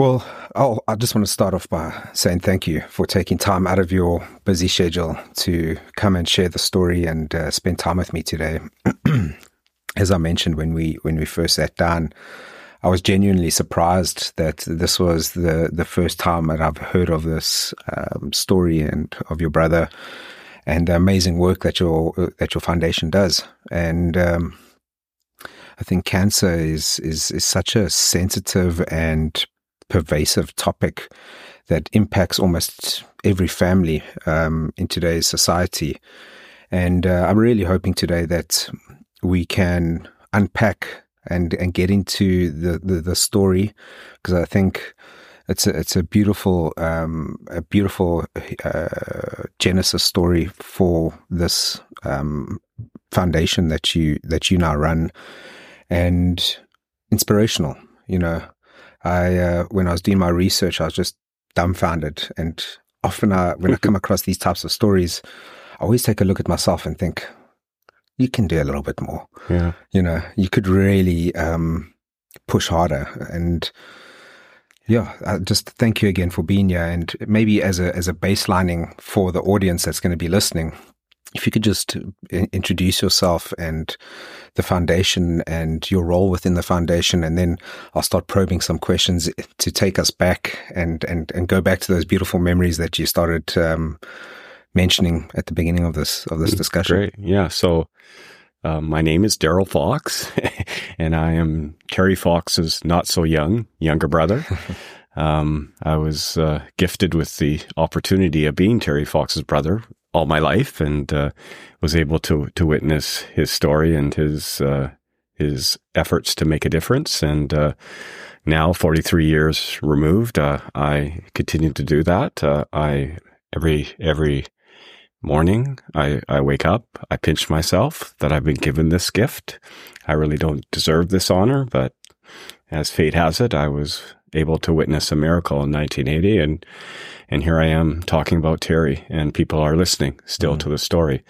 Well, I just want to start off by saying thank you for taking time out of your busy schedule to come and share the story and spend time with me today. As I mentioned when we first sat down, I was genuinely surprised that this was the first time that I've heard of this story and of your brother and the amazing work that your foundation does. And I think cancer is such a sensitive and pervasive topic that impacts almost every family in today's society. And I'm really hoping today that we can unpack and get into the story, because I think it's a beautiful genesis story for this foundation that you now run, and inspirational. When I was doing my research, I was just dumbfounded. And often when I come across these types of stories, I always take a look at myself and think, you can do a little bit more. Yeah. You could really push harder. And I just thank you again for being here. And maybe as a baselining for the audience that's going to be listening, if you could just introduce yourself and the foundation and your role within the foundation, and then I'll start probing some questions to take us back and go back to those beautiful memories that you started mentioning at the beginning of this discussion. Great. Yeah. So my name is Daryl Fox, and I am Terry Fox's younger brother. I was gifted with the opportunity of being Terry Fox's brother all my life, and was able to witness his story and his efforts to make a difference. And now, 43 years removed, I continue to do that. Every morning, I wake up, I pinch myself that I've been given this gift. I really don't deserve this honor, but as fate has it, I was able to witness a miracle in 1980, and here I am talking about Terry, and people are listening still to the story.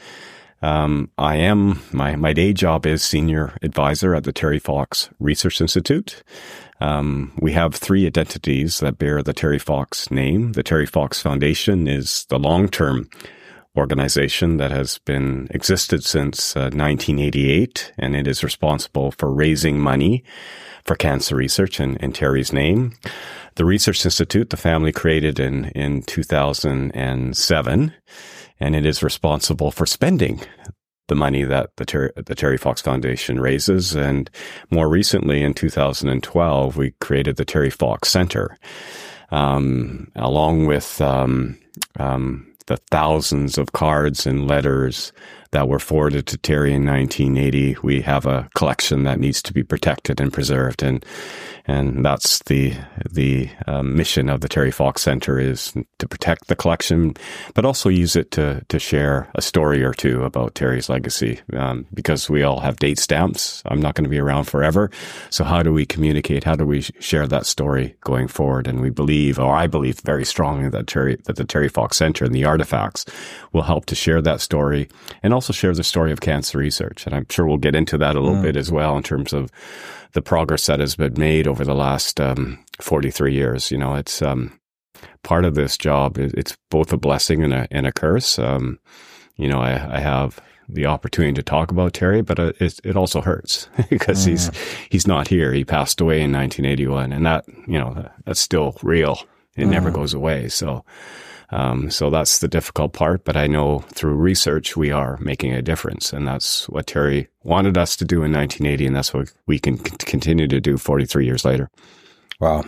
My day job is senior advisor at the Terry Fox Research Institute. We have 3 identities that bear the Terry Fox name. The Terry Fox Foundation is the long-term organization that has been existed since 1988, and it is responsible for raising money for cancer research in Terry's name. The Research Institute, the family created in 2007, and it is responsible for spending the money that the Terry Fox Foundation raises. And more recently, in 2012, we created the Terry Fox Center, along with the thousands of cards and letters that were forwarded to Terry in 1980. We have a collection that needs to be protected and preserved, and that's the mission of the Terry Fox Center, is to protect the collection, but also use it to share a story or two about Terry's legacy, because we all have date stamps. I'm not going to be around forever, so how do we communicate? How do we share that story going forward? And I believe very strongly that the Terry Fox Center and the artifacts will help to share that story, and also share the story of cancer research. And I'm sure we'll get into that a little bit as well, in terms of the progress that has been made over the last 43 years. It's part of this job. It's both a blessing and a curse. I have the opportunity to talk about Terry, but it also hurts because he's not here. He passed away in 1981, and that's still real. It never goes away. So that's the difficult part, but I know through research we are making a difference, and that's what Terry wanted us to do in 1980, and that's what we can continue to do 43 years later. Wow.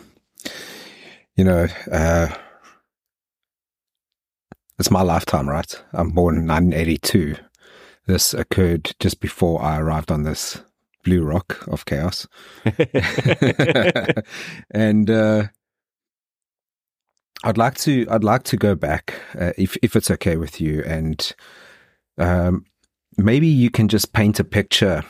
It's my lifetime, right? I'm born in 1982. This occurred just before I arrived on this blue rock of chaos. And I'd like to go back, if it's okay with you, and maybe you can just paint a picture.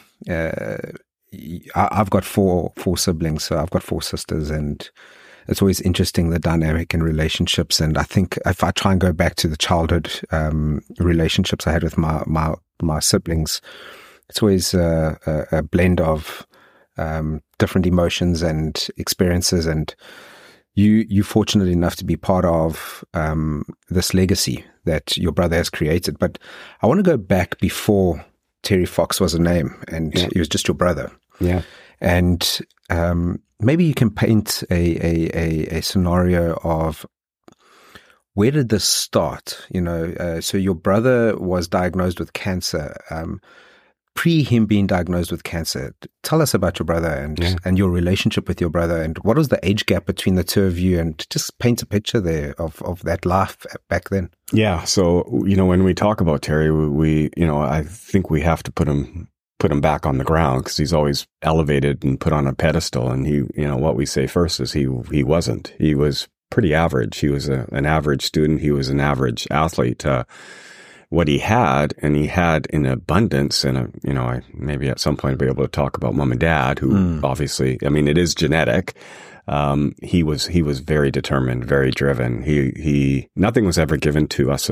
I've got four siblings, so I've got 4 sisters, and it's always interesting, the dynamic and relationships. And I think if I try and go back to the childhood relationships I had with my siblings, it's always a blend of different emotions and experiences. And you're fortunate enough to be part of this legacy that your brother has created. But I want to go back before Terry Fox was a name, and he was just your brother. Yeah. And maybe you can paint a scenario of where did this start? So your brother was diagnosed with cancer. Pre him being diagnosed with cancer, tell us about your brother and your relationship with your brother, and what was the age gap between the two of you, and just paint a picture there of that life back then. Yeah. So, when we talk about Terry, I think we have to put him back on the ground, because he's always elevated and put on a pedestal. And he, what we say first is he wasn't. He was pretty average. He was an average student. He was an average athlete. What he had in abundance, and I maybe at some point I'll be able to talk about mom and dad, who obviously, it is genetic. He was very determined, very driven. He nothing was ever given to us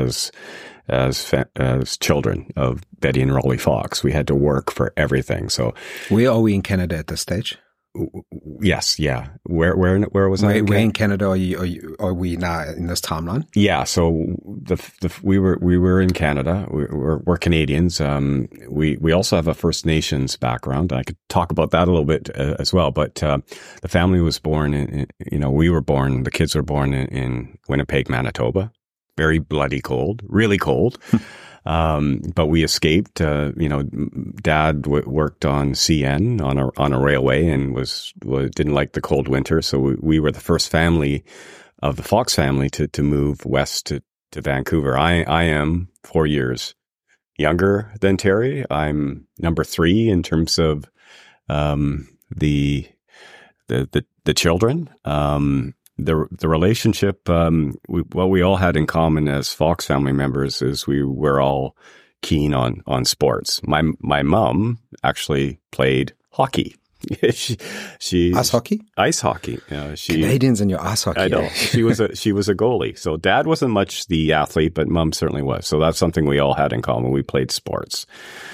as children of Betty and Rolly Fox. We had to work for everything. So where are we in Canada at this stage? Yes, yeah. Where was I? Where in Canada are we now in this timeline? Yeah, so we were in Canada. We're Canadians. We also have a First Nations background. I could talk about that a little bit as well. But the family was born the kids were born in Winnipeg, Manitoba. Very bloody cold, really cold. But we escaped. Dad worked on CN on a railway and didn't like the cold winter. So we were the first family of the Fox family to move west to Vancouver. I am 4 years younger than Terry. I'm number 3 in terms of the children. The relationship, what we all had in common as Fox family members is we were all keen on sports. My mom actually played hockey. she ice hockey. Ice hockey. Canadians and your ice hockey. I know. She was a goalie. So dad wasn't much the athlete, but mom certainly was. So that's something we all had in common. We played sports.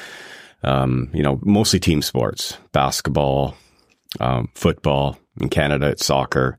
Mostly team sports, basketball, football. In Canada, it's soccer.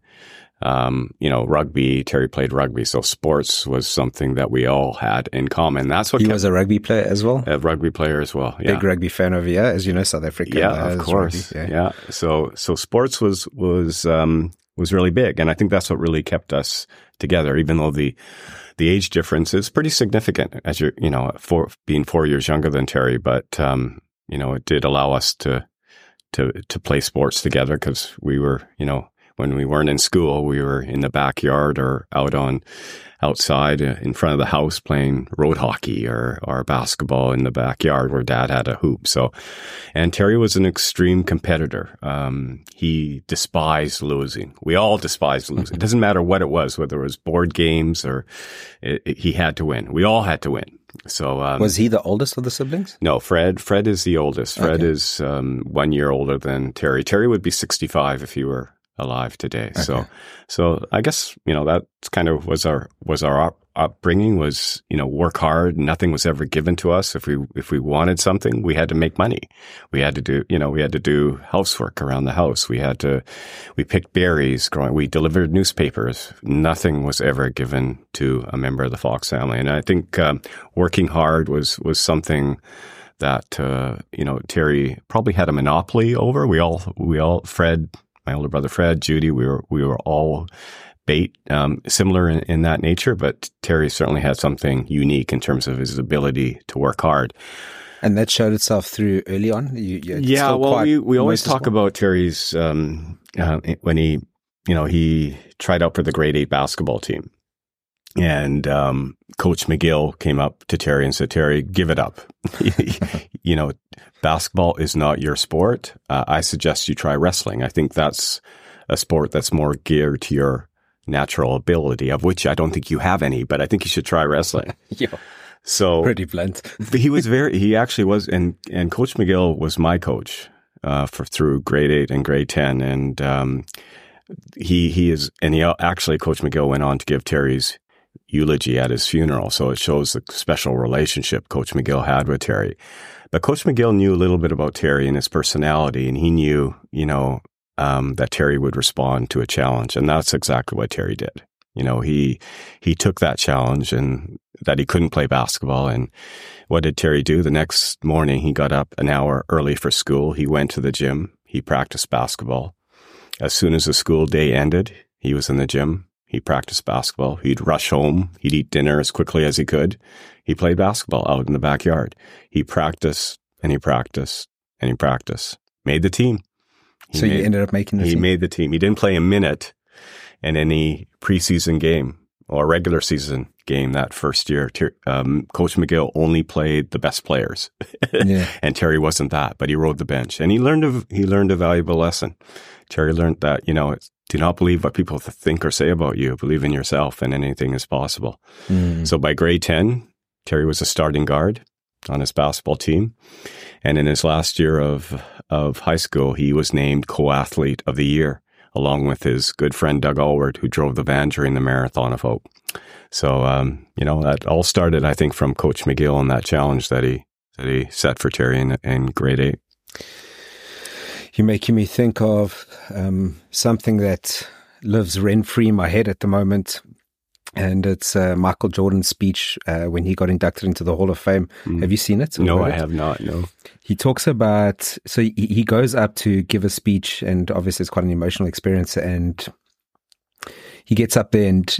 Rugby. Terry played rugby, so sports was something that we all had in common. That's what he was a rugby player as well. A rugby player as well. Yeah. Big rugby fan over here, as you know, South Africa. Yeah, of course. Rugby, yeah. So sports was really big, and I think that's what really kept us together. Even though the age difference is pretty significant, as you're being 4 years younger than Terry, but it did allow us to play sports together, because we were when we weren't in school, we were in the backyard or outside in front of the house playing road hockey or basketball in the backyard where dad had a hoop. So, and Terry was an extreme competitor. He despised losing. We all despised losing. It doesn't matter what it was, whether it was board games or he had to win. We all had to win. So, was he the oldest of the siblings? No, Fred is the oldest. Fred is 1 year older than Terry. Terry would be 65 if he were alive today. Okay. So I guess, that kind of was our upbringing was, work hard. Nothing was ever given to us. If we wanted something, we had to make money. We had to do housework around the house. We picked berries growing. We delivered newspapers. Nothing was ever given to a member of the Fox family. And I think, working hard was something that, Terry probably had a monopoly over. We all, Fred, my older brother Fred, Judy, we were all similar in that nature, but Terry certainly had something unique in terms of his ability to work hard. And that showed itself through early on? We always talk about Terry's, when he tried out for the grade 8 basketball team. And Coach McGill came up to Terry and said, Terry, give it up. Basketball is not your sport. I suggest you try wrestling. I think that's a sport that's more geared to your natural ability, of which I don't think you have any, but I think you should try wrestling. Yeah. So pretty blunt. He actually was, and Coach McGill was my coach through grade 8 and grade 10. And actually Coach McGill went on to give Terry's eulogy at his funeral. So it shows the special relationship Coach McGill had with Terry. But Coach McGill knew a little bit about Terry and his personality, and he knew, that Terry would respond to a challenge. And that's exactly what Terry did. You know, he took that challenge and that he couldn't play basketball. And what did Terry do? The next morning, he got up an hour early for school. He went to the gym. He practiced basketball. As soon as the school day ended, he was in the gym. He practiced basketball. He'd rush home. He'd eat dinner as quickly as he could. He played basketball out in the backyard. He practiced and he practiced and he practiced. Made the team. So you ended up making the team? He made the team. He didn't play a minute in any preseason game or regular season game that first year. Coach McGill only played the best players. Yeah. And Terry wasn't that, but he rode the bench. And he learned a valuable lesson. Terry learned that, you know, do not believe what people think or say about you. Believe in yourself and anything is possible. So by grade 10, Terry was a starting guard on his basketball team. And in his last year of high school, he was named co-athlete of the year, along with his good friend Doug Allward, who drove the van during the Marathon of Hope. So, you know, that all started, I think, from Coach McGill and that challenge that he set for Terry in grade 8. You're making me think of something that lives rent-free in my head at the moment, and it's Michael Jordan's speech when he got inducted into the Hall of Fame. Have you seen it? No, I have not, no. He talks about, so he goes up to give a speech, and obviously it's quite an emotional experience, and he gets up there and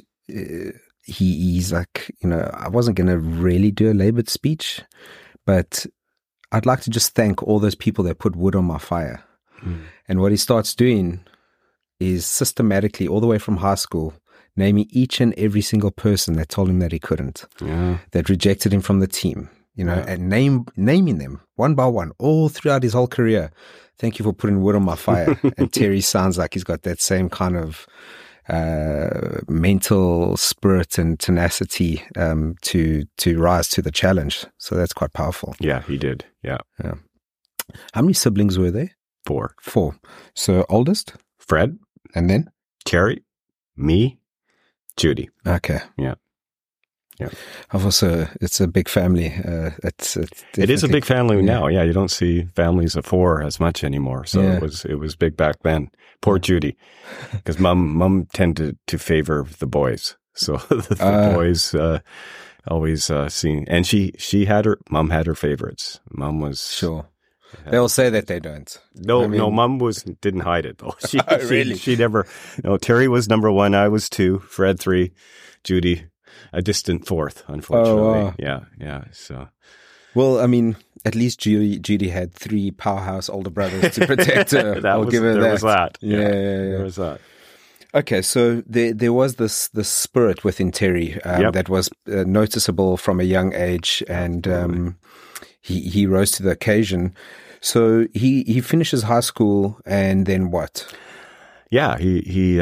he's like, you know, I wasn't going to really do a labored speech, but I'd like to just thank all those people that put wood on my fire. And what he starts doing is systematically, all the way from high school, naming each and every single person that told him that he couldn't, that rejected him from the team, you know, and naming them one by one all throughout his whole career. Thank you for putting wood on my fire. And Terry sounds like he's got that same kind of mental spirit and tenacity to rise to the challenge. So that's quite powerful. Yeah, he did. Yeah. How many siblings were there? 4. So oldest? Fred. And then? Terry, me, Judy. Okay. Yeah. I've also, it's a big family. It is a big family now. Yeah, you don't see families of 4 as much anymore. So it was big back then. Poor Judy, because mom tended to favor the boys. So the boys always seen, and mom had her favorites. Mom was sure. They'll say that they don't. No, Mom didn't hide it though. Really? She never. No, Terry was number 1. I was 2. Fred 3. Judy a distant 4th, unfortunately. Yeah. So, well, I mean, at least Judy had 3 powerhouse older brothers to protect her. There was that. Yeah. There was that. Okay, so there was this spirit within Terry that was noticeable from a young age, and he rose to the occasion. So he finishes high school, and then what? Yeah, he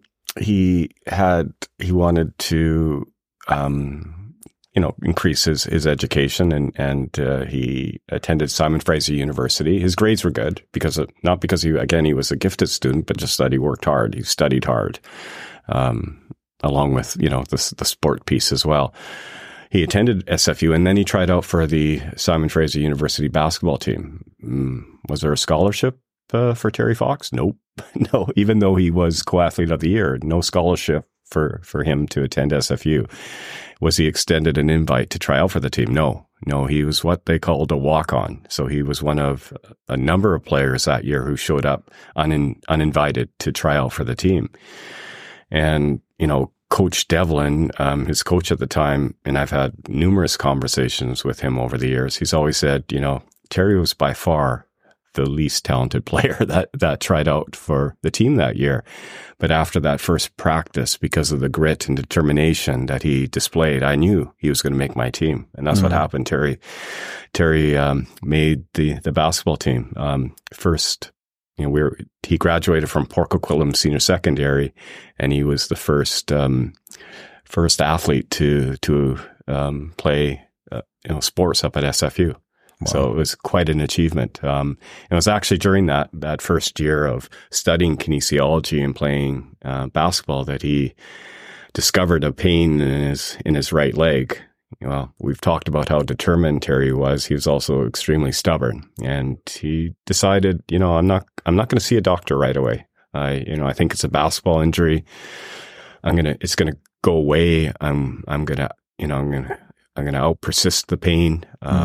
wanted to increase his education, and he attended Simon Fraser University. His grades were good not because he was a gifted student, but just that he worked hard. He studied hard, along with the sport piece as well. He attended SFU, and then he tried out for the Simon Fraser University basketball team. Was there a scholarship for Terry Fox? Nope. No, even though he was co-athlete of the year, no scholarship for him to attend SFU. Was he extended an invite to try out for the team? No, he was what they called a walk-on. So he was one of a number of players that year who showed up uninvited to try out for the team. And, Coach Devlin, his coach at the time, and I've had numerous conversations with him over the years, he's always said, Terry was by far the least talented player that tried out for the team that year. But after that first practice, because of the grit and determination that he displayed, I knew he was going to make my team. And that's what happened. Terry made the basketball team. First, he graduated from Port Coquitlam Senior Secondary, and he was the first athlete to play sports up at SFU. Wow. So it was quite an achievement. It was actually during that first year of studying kinesiology and playing basketball that he discovered a pain in his right leg, well, we've talked about how determined Terry was. He was also extremely stubborn, and he decided, I'm not going to see a doctor right away. I think it's a basketball injury. It's going to go away. I'm going to out persist the pain.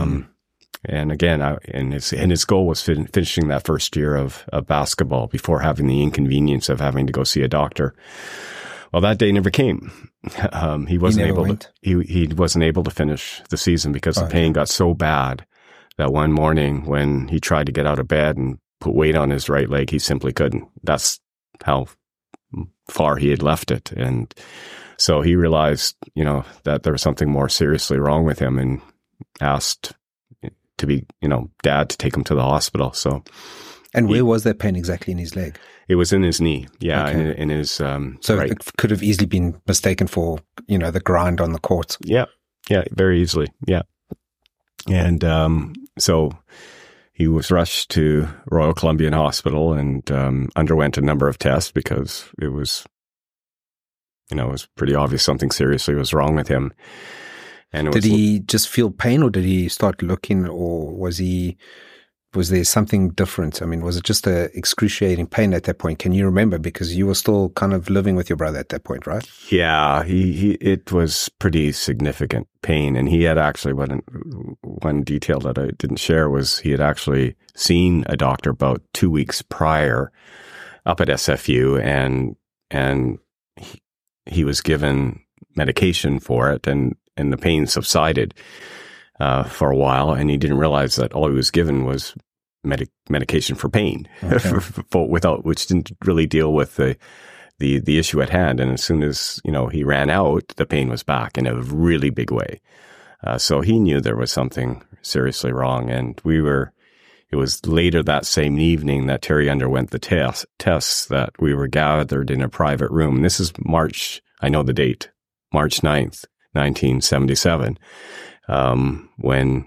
And again, his goal was finishing that first year of basketball before having the inconvenience of having to go see a doctor. Well, that day never came. He wasn't able to finish the season because the pain got so bad that one morning when he tried to get out of bed and put weight on his right leg, he simply couldn't. That's how far he had left it. And so he realized, that there was something more seriously wrong with him, and asked to be, Dad to take him to the hospital. So, and where was that pain exactly in his leg? It was in his knee. Yeah. Okay. In his, so right. It could have easily been mistaken for, the grind on the court. Yeah. Yeah. Very easily. Yeah. And, so he was rushed to Royal Columbian Hospital and, underwent a number of tests because it was, it was pretty obvious something seriously was wrong with him. And did he just feel pain, or did he start looking, or was there something different? I mean, was it just a excruciating pain at that point? Can you remember? Because you were still kind of living with your brother at that point, right? Yeah, it was pretty significant pain. And he had actually, one detail that I didn't share was he had actually seen a doctor about 2 weeks prior up at SFU, and he was given medication for it, and the pain subsided for a while, and he didn't realize that all he was given was medication for pain, okay. Which didn't really deal with the issue at hand. And as soon as he ran out, the pain was back in a really big way. So he knew there was something seriously wrong, and it was later that same evening that Terry underwent the tests that we were gathered in a private room. And this is March, I know the date, March 9th, 1977, when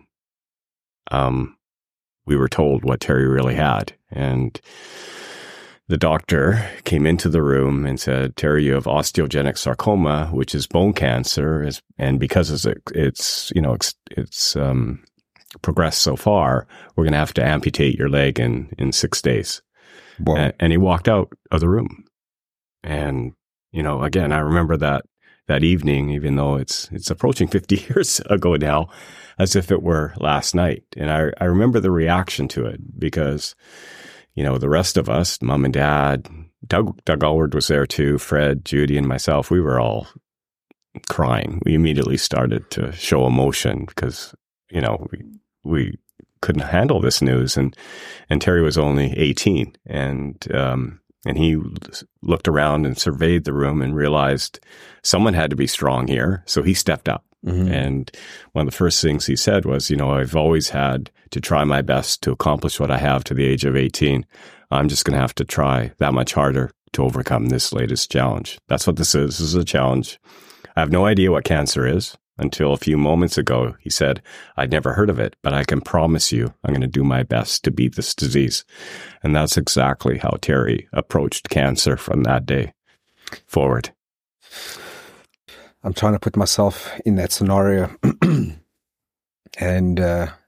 we were told what Terry really had. And the doctor came into the room and said, Terry, you have osteogenic sarcoma, which is bone cancer, and because it's progressed so far, we're going to have to amputate your leg in 6 days. Wow. And he walked out of the room. And, again, I remember that evening, even though it's approaching 50 years ago now, as if it were last night. And I remember the reaction to it because, the rest of us, Mom and Dad, Doug Allward was there too, Fred, Judy, and myself, we were all crying. We immediately started to show emotion because, we couldn't handle this news. And Terry was only 18. And he looked around and surveyed the room and realized someone had to be strong here. So he stepped up. Mm-hmm. And one of the first things he said was, I've always had to try my best to accomplish what I have to the age of 18. I'm just going to have to try that much harder to overcome this latest challenge. That's what this is. This is a challenge. I have no idea what cancer is. Until a few moments ago, he said, I'd never heard of it, but I can promise you I'm going to do my best to beat this disease. And that's exactly how Terry approached cancer from that day forward. I'm trying to put myself in that scenario and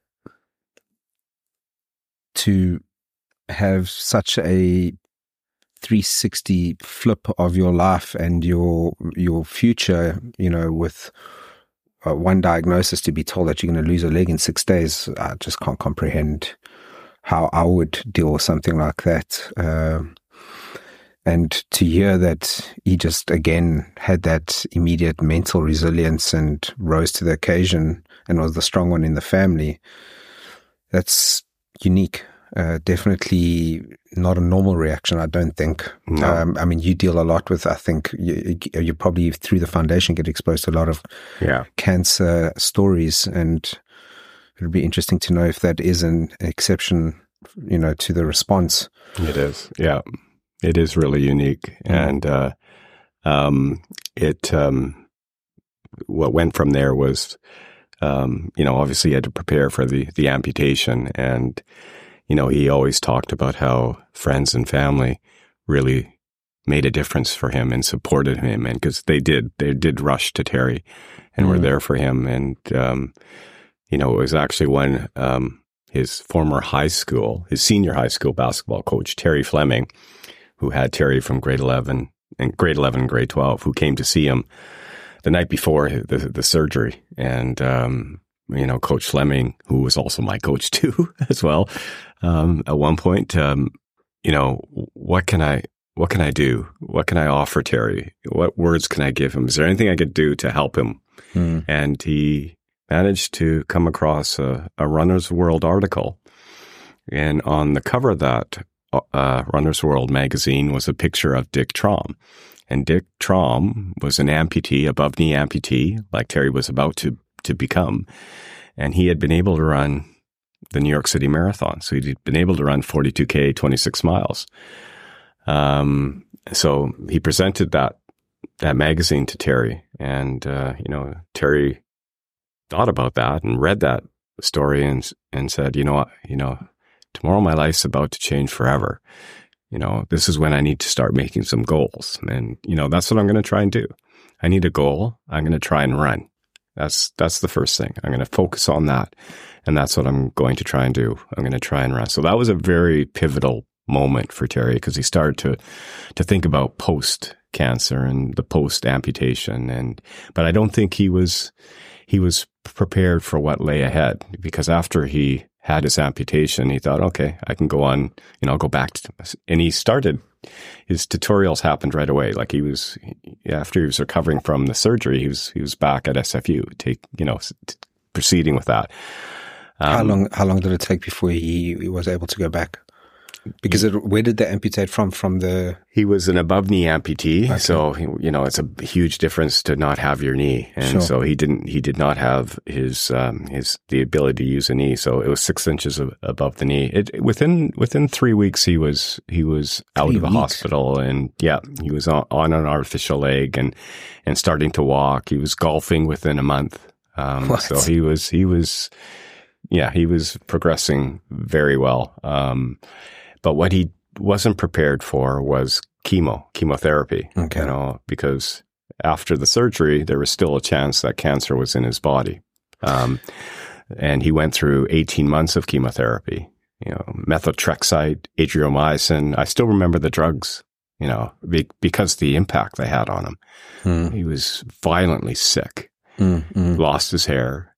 to have such a 360 flip of your life and your future, with one diagnosis to be told that you're going to lose a leg in 6 days. I just can't comprehend how I would deal with something like that. And to hear that he just, again, had that immediate mental resilience and rose to the occasion and was the strong one in the family, that's unique. Definitely not a normal reaction, I don't think. No. I mean, you deal a lot with, I think, you probably through the foundation get exposed to a lot of cancer stories, and it'll be interesting to know if that is an exception, to the response. It is, yeah. It is really unique. And what went from there was, obviously he had to prepare for the amputation, and he always talked about how friends and family really made a difference for him and supported him. And because they did rush to Terry and were there for him. And, it was actually when his former his senior high school basketball coach, Terry Fleming, who had Terry from grade 11 and grade 12, who came to see him the night before the surgery. And, Coach Fleming, who was also my coach too, as well, at one point, what can I do? What can I offer Terry? What words can I give him? Is there anything I could do to help him? And he managed to come across a Runner's World article. And on the cover of that Runner's World magazine was a picture of Dick Traum. And Dick Traum was an amputee, above-knee amputee, like Terry was about to become. And he had been able to run the New York City Marathon. So he'd been able to run 42K, 26 miles. So he presented that magazine to Terry. And, Terry thought about that and read that story and said, tomorrow my life's about to change forever. This is when I need to start making some goals. And, that's what I'm going to try and do. I need a goal. I'm going to try and run. That's the first thing. I'm going to focus on that. And that's what I'm going to try and do. I'm going to try and run. So that was a very pivotal moment for Terry because he started to think about post-cancer and the post-amputation. But I don't think he was prepared for what lay ahead because after he had his amputation, he thought, okay, I can go on, I'll go back and he started, his tutorials happened right away. Like after he was recovering from the surgery, he was back at SFU, proceeding with that. How long did it take before he was able to go back? Because where did they amputate from? He was an above-knee amputee, okay. So it's a huge difference to not have your knee, and sure. So he did not have the ability to use a knee. So it was 6 inches above the knee. Within 3 weeks he was out of the hospital, and he was on an artificial leg and starting to walk. He was golfing within a month. So he was progressing very well. But what he wasn't prepared for was chemotherapy, okay. Because after the surgery, there was still a chance that cancer was in his body. And he went through 18 months of chemotherapy, methotrexate, adriamycin. I still remember the drugs, because the impact they had on him. He was violently sick, lost his hair.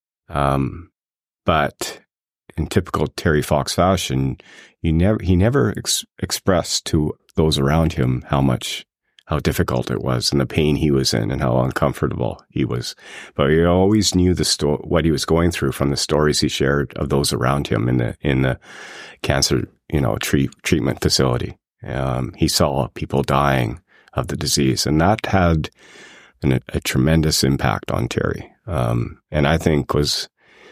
But in typical Terry Fox fashion, he never expressed to those around him how difficult it was and the pain he was in and how uncomfortable he was. But he always knew what he was going through from the stories he shared of those around him in the cancer, treatment facility. He saw people dying of the disease, and that had a tremendous impact on Terry. And I think was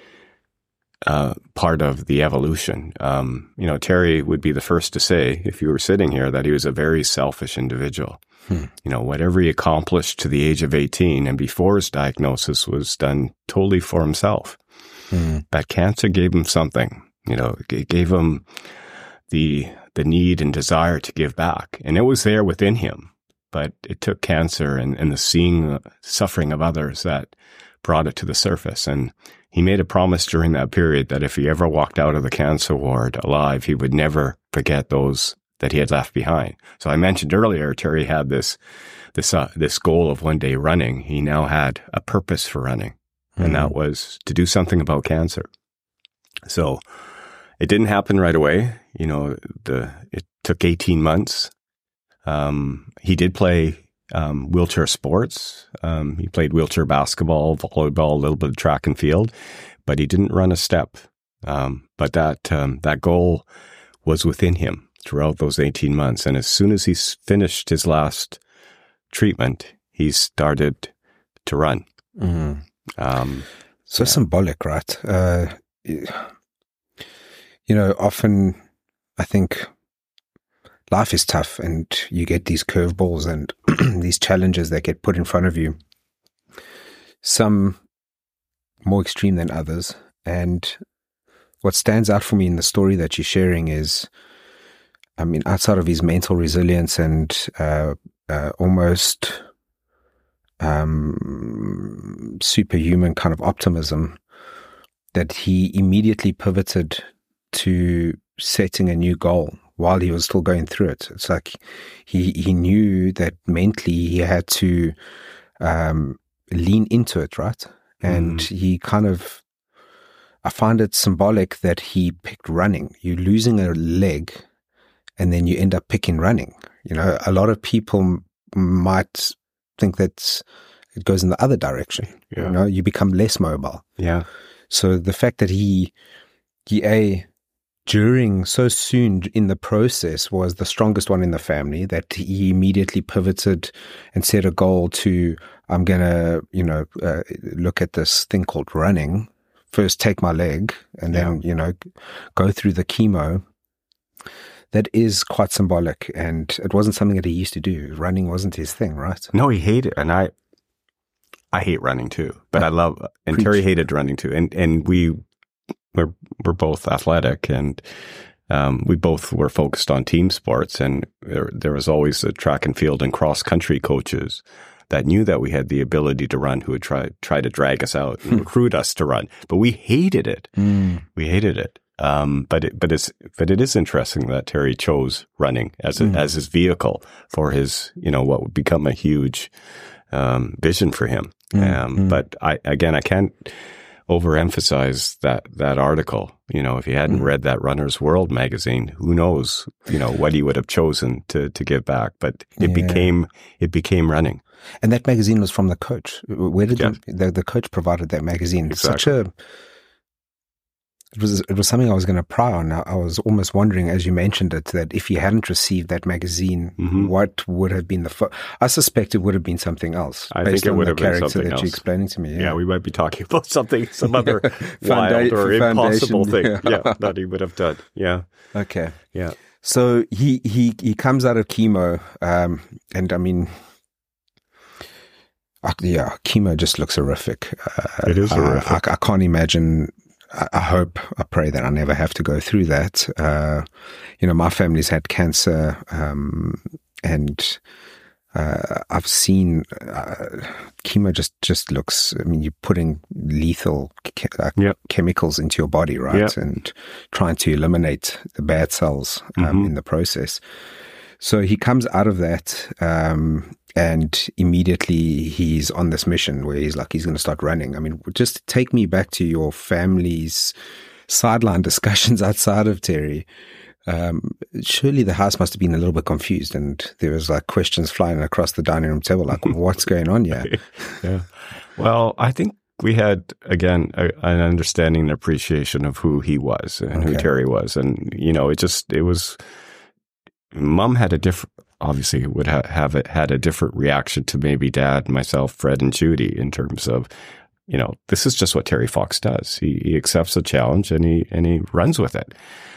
part of the evolution. Terry would be the first to say, if you were sitting here, that he was a very selfish individual. Whatever he accomplished to the age of 18 and before his diagnosis was done totally for himself. That cancer gave him something, it gave him the need and desire to give back. And it was there within him, but it took cancer and the seeing suffering of others that brought it to the surface. And he made a promise during that period that if he ever walked out of the cancer ward alive, he would never forget those that he had left behind. So I mentioned earlier, Terry had this goal of one day running. He now had a purpose for running, and that was to do something about cancer. So it didn't happen right away. It took 18 months. He did play wheelchair sports. He played wheelchair basketball, volleyball, a little bit of track and field, but he didn't run a step. But that goal was within him throughout those 18 months. And as soon as he finished his last treatment, he started to run. Symbolic, right? Often I think life is tough and you get these curveballs and these challenges that get put in front of you, some more extreme than others. And what stands out for me in the story that you're sharing is I mean, outside of his mental resilience and almost superhuman kind of optimism, that he immediately pivoted to setting a new goal while he was still going through it. It's like he knew that mentally he had to lean into it, right? And he kind of, I find it symbolic that he picked running. You're losing a leg and then you end up picking running. You know, a lot of people might think that it goes in the other direction. Yeah. You know, you become less mobile. Yeah. So the fact that he during so soon in the process was the strongest one in the family, that he immediately pivoted and set a goal to, I'm going to, you know, look at this thing called running, first take my leg and then, you know, go through the chemo. That is quite symbolic, and it wasn't something that he used to do. Running wasn't his thing, right? No, he hated, and I hate running too, but I love, and Preach. Terry hated running too. And we're both athletic, and we both were focused on team sports, and there was always the track and field and cross country coaches that knew that we had the ability to run, who would try to drag us out and recruit us to run. But we hated it. We hated it. But it is interesting that Terry chose running as his vehicle for his, you know, what would become a huge vision for him. But I can't overemphasize that article. You know, if he hadn't read that Runner's World magazine, who knows, you know, what he would have chosen to give back. But it became running. And that magazine was from the coach. Where did the coach provided that magazine? Exactly. It was something I was going to pry on. I was almost wondering, as you mentioned it, that if you hadn't received that magazine, what would have been I suspect it would have been something else. I think it would have been something that else. You're explaining to me. Yeah, we might be talking about some other wild or impossible thing. That he would have done. Yeah. Okay. Yeah. So he comes out of chemo, and I mean, chemo just looks horrific. It is horrific. I can't imagine. I pray that I never have to go through that. You know, my family's had cancer, and I've seen chemo just looks, I mean, you're putting lethal chemicals into your body, right? And trying to eliminate the bad cells in the process. So he comes out of that, and immediately he's on this mission where he's going to start running. I mean, just take me back to your family's sideline discussions outside of Terry. Surely the house must have been a little bit confused, and there was like questions flying across the dining room table, like, what's going on here? Yeah. Well, I think we had, again, an understanding and appreciation of who he was and who Terry was. And, you know, Mom had a different, obviously would have had a different reaction to maybe Dad, myself, Fred, and Judy, in terms of, you know, this is just what Terry Fox does. He accepts a challenge and he runs with it.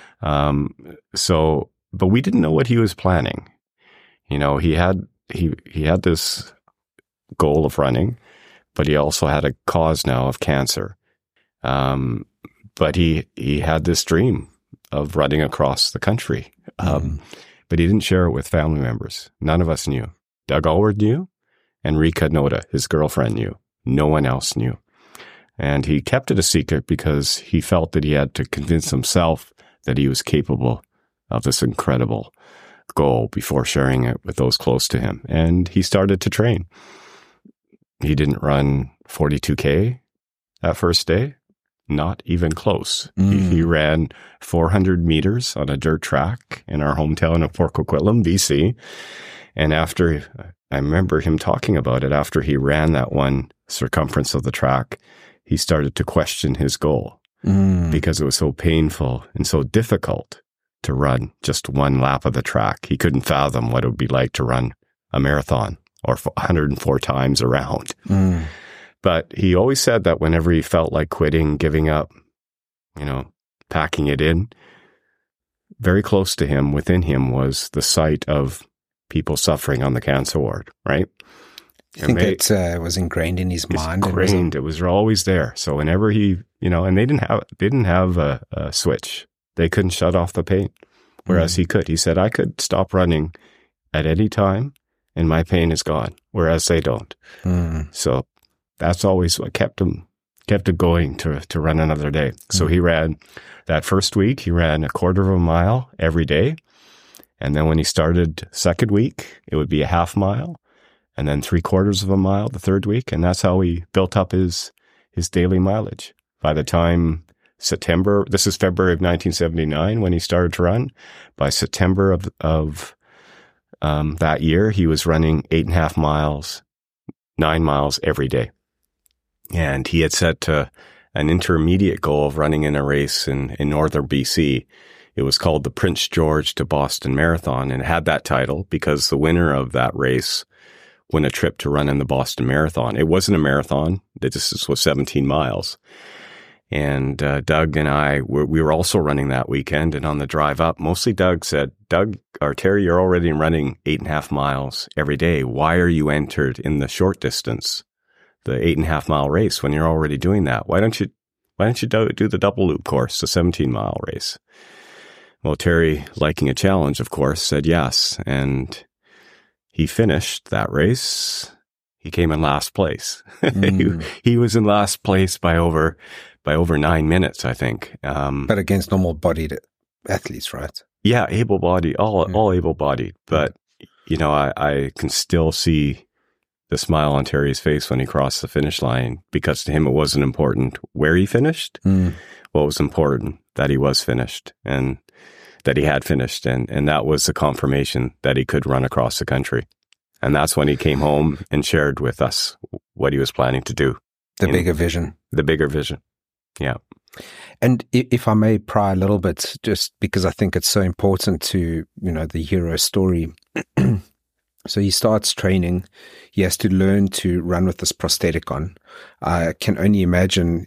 But we didn't know what he was planning. You know, he had this goal of running, but he also had a cause now of cancer. But he had this dream of running across the country. But he didn't share it with family members. None of us knew. Doug Allward knew, and Rika Noda, his girlfriend, knew. No one else knew. And he kept it a secret because he felt that he had to convince himself that he was capable of this incredible goal before sharing it with those close to him. And he started to train. He didn't run 42K that first day. Not even close. He ran 400 meters on a dirt track in our hometown of Port Coquitlam, BC. And after, I remember him talking about it, after he ran that one circumference of the track, he started to question his goal because it was so painful and so difficult to run just one lap of the track. He couldn't fathom what it would be like to run a marathon or 104 times around. But he always said that whenever he felt like quitting, giving up, you know, packing it in, very close to him, within him, was the sight of people suffering on the cancer ward, right? I think it was ingrained in his mind. It was always there. So whenever he, you know, and they didn't have a switch. They couldn't shut off the pain. whereas he could. He said, I could stop running at any time and my pain is gone, whereas they don't. So that's always what kept him going to run another day. So he ran that first week, he ran a quarter of a mile every day. And then when he started second week, it would be a half mile, and then 3/4 of a mile the third week. And that's how he built up his daily mileage. By the time September, this is February of 1979 when he started to run. By September of that year, he was running 8.5 miles, 9 miles every day. And he had set an intermediate goal of running in a race in northern BC. It was called the Prince George to Boston Marathon, and it had that title because the winner of that race won a trip to run in the Boston Marathon. It wasn't a marathon. This was 17 miles. And Doug and I, we were also running that weekend. And on the drive up, mostly Doug said, Terry, you're already running 8.5 miles every day. Why are you entered in the short distance, the 8.5 mile race, when you're already doing that? Why don't you do the double loop course, the 17-mile race? Well, Terry, liking a challenge, of course, said yes. And he finished that race. He came in last place. He was in last place by over 9 minutes, I think. But against normal-bodied athletes, right? Yeah, able-bodied, all able-bodied. But, I can still see the smile on Terry's face when he crossed the finish line, because to him it wasn't important where he finished. What was important, that he was finished and that he had finished. And that was the confirmation that he could run across the country. And that's when he came home and shared with us what he was planning to do. The bigger vision. The bigger vision. Yeah. And if I may pry a little bit, just because I think it's so important to, the hero story. So he starts training. He has to learn to run with this prosthetic on. I can only imagine,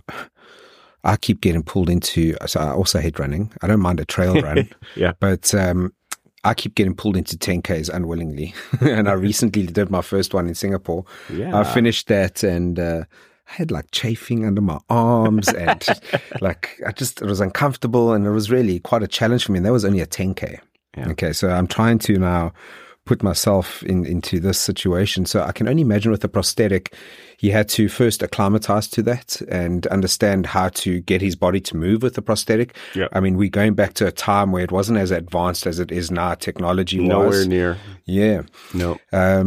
I keep getting pulled into, so I also hate running. I don't mind a trail run. Yeah. But I keep getting pulled into 10Ks unwillingly. And I recently did my first one in Singapore. Yeah. I finished that and I had like chafing under my arms and it was uncomfortable, and it was really quite a challenge for me. And that was only a 10K. Yeah. Okay. So I'm trying to now put myself into this situation. So I can only imagine with the prosthetic, he had to first acclimatize to that and understand how to get his body to move with the prosthetic. Yeah. I mean, we're going back to a time where it wasn't as advanced as it is now. Technology Nowhere near. Yeah. No.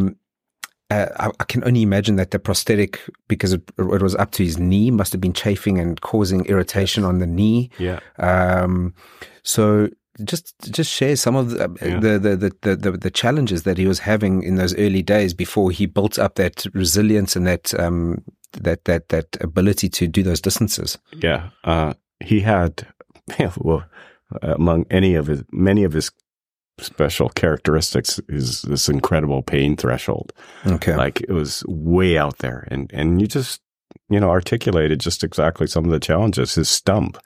I can only imagine that the prosthetic, because it was up to his knee, must have been chafing and causing irritation on the knee. Yeah. So just share some of the challenges that he was having in those early days before he built up that resilience and that ability to do those distances. Yeah. He had, among many of his special characteristics is this incredible pain threshold. Okay. Like, it was way out there. And you just, articulated just exactly some of the challenges. His stump,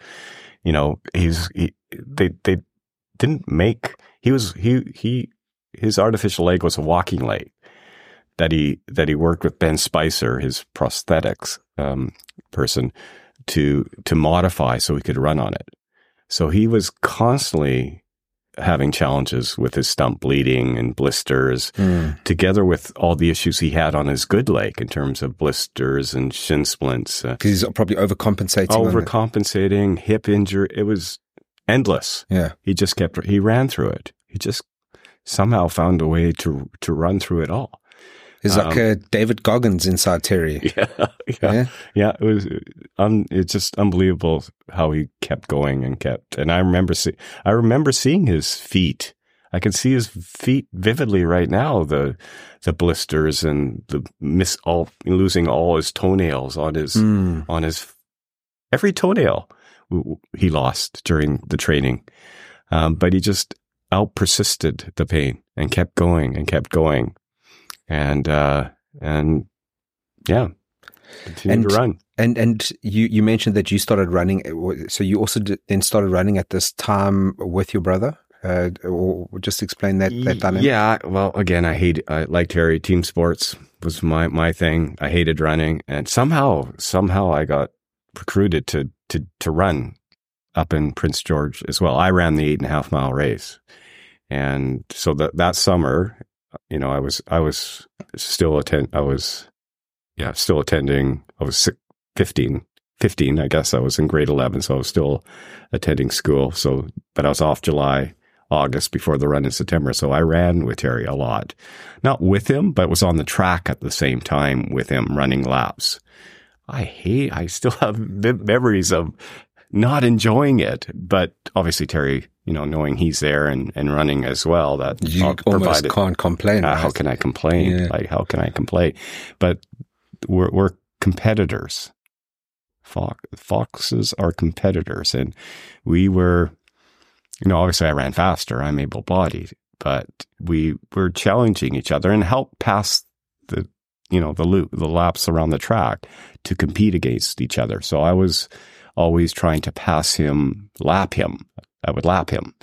they didn't make, his artificial leg was a walking leg that he worked with Ben Spicer, his prosthetics person, to modify so he could run on it. So he was constantly having challenges with his stump bleeding and blisters, together with all the issues he had on his good leg in terms of blisters and shin splints. Because he's probably overcompensating. Hip injury. It was endless. Yeah. He ran through it. He just somehow found a way to run through it all. He's like David Goggins inside Terry. Yeah. It's just unbelievable how he kept going and I remember seeing his feet. I can see his feet vividly right now, the blisters and losing all his toenails on his every toenail he lost during the training. But he just out-persisted the pain and kept going. And continued to run. And you mentioned that you started running. So you also then started running at this time with your brother? Or just explain that dynamic. Yeah. Well, again, I like Terry, team sports was my thing. I hated running, and somehow I got recruited to run up in Prince George as well. I ran the 8.5 mile race. And so that summer, you know, I was still attending. I was 15, I guess. I was in grade 11, so I was still attending school. So, but I was off July, August before the run in September. So I ran with Terry a lot, not with him, but was on the track at the same time with him running laps. I still have memories of not enjoying it, but obviously Terry, you know, knowing he's there and running as well, that you almost can't complain. Right? How can I complain? Yeah. Like, how can I complain? But we're competitors. Foxes are competitors, and we were, you know, obviously I ran faster. I'm able-bodied, but we were challenging each other and helped pass the laps around the track to compete against each other. So I was always trying to lap him. I would lap him.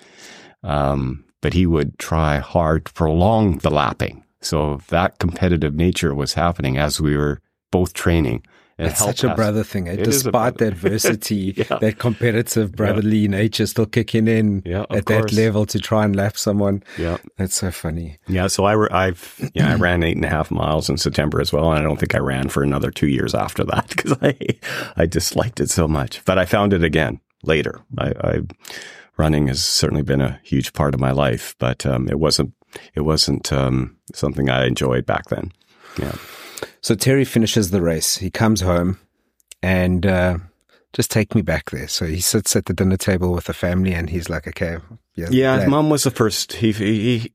But he would try hard to prolong the lapping. So that competitive nature was happening as we were both training. It's such a brother thing. Despite the adversity, that competitive brotherly nature still kicking in at that level to try and lap someone. Yeah. That's so funny. Yeah. So I ran 8.5 miles in September as well. And I don't think I ran for another 2 years after that because I disliked it so much. But I found it again later. Running has certainly been a huge part of my life, but it wasn't something I enjoyed back then. Yeah. So Terry finishes the race. He comes home and just take me back there. So he sits at the dinner table with the family and he's like, okay. Yeah, Mom was the first. He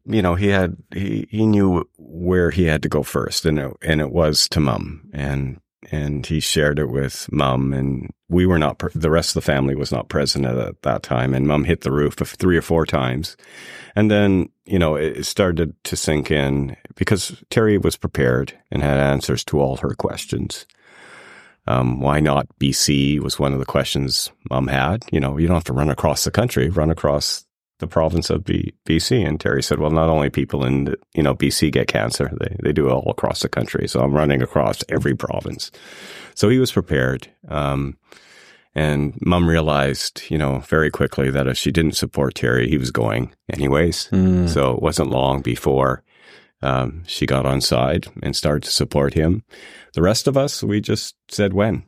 knew where he had to go first, and it was to Mom, and he shared it with Mom, and we were not. The rest of the family was not present at that time, and Mom hit the roof 3 or 4 times, and then it started to sink in because Terry was prepared and had answers to all her questions. Why not BC was one of the questions Mom had. You don't have to run across the country, run across the province of BC. And Terry said, well, not only people in BC get cancer, they do it all across the country. So I'm running across every province. So he was prepared. And Mom realized, very quickly that if she didn't support Terry, he was going anyways. So it wasn't long before she got on side and started to support him. The rest of us, we just said when,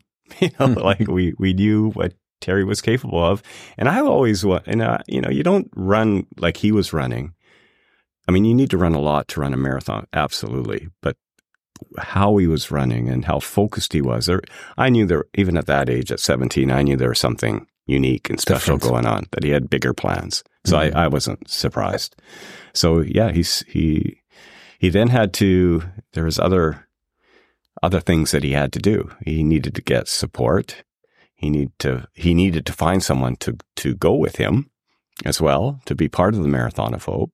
we knew what Terry was capable of. And I always, you don't run like he was running. I mean, you need to run a lot to run a marathon. Absolutely. But how he was running and how focused he was, I knew there, even at that age, at 17, I knew there was something unique and special going on, that he had bigger plans. So I wasn't surprised. So yeah, he then had to, there was other things that he had to do. He needed to get support. He needed to find someone to go with him as well, to be part of the Marathon of Hope.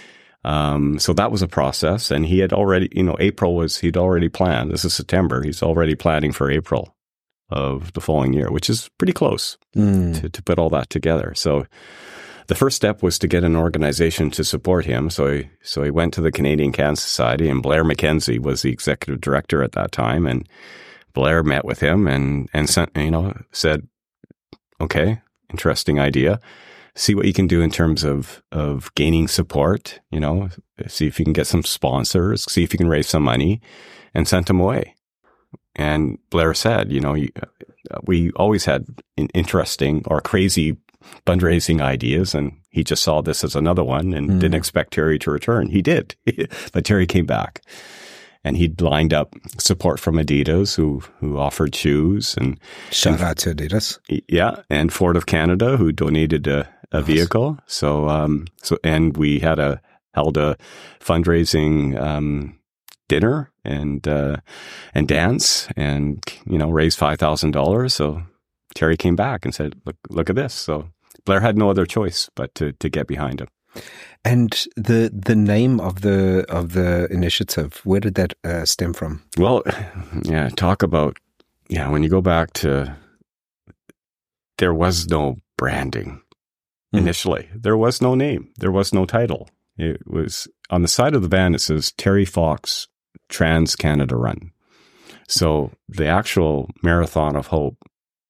So that was a process, and he had already, he'd already planned. This is September. He's already planning for April of the following year, which is pretty close to put all that together. So the first step was to get an organization to support him. So he went to the Canadian Cancer Society, and Blair McKenzie was the executive director at that time. And Blair met with him and said, okay, interesting idea. See what you can do in terms of gaining support, see if you can get some sponsors, see if you can raise some money, and sent him away. And Blair said, we always had interesting or crazy fundraising ideas, and he just saw this as another one and didn't expect Terry to return. He did, but Terry came back. And he'd lined up support from Adidas, who offered shoes, and shout out to Adidas. Yeah, and Ford of Canada, who donated a vehicle. So and we held a fundraising dinner and dance, and raised $5,000. So Terry came back and said, "Look at this." So Blair had no other choice but to get behind him. And the name of the initiative, where did that stem from? Well, talk about when you go back to, there was no branding initially. There was no name. There was no title. It was on the side of the van. It says Terry Fox Trans Canada Run. So the actual Marathon of Hope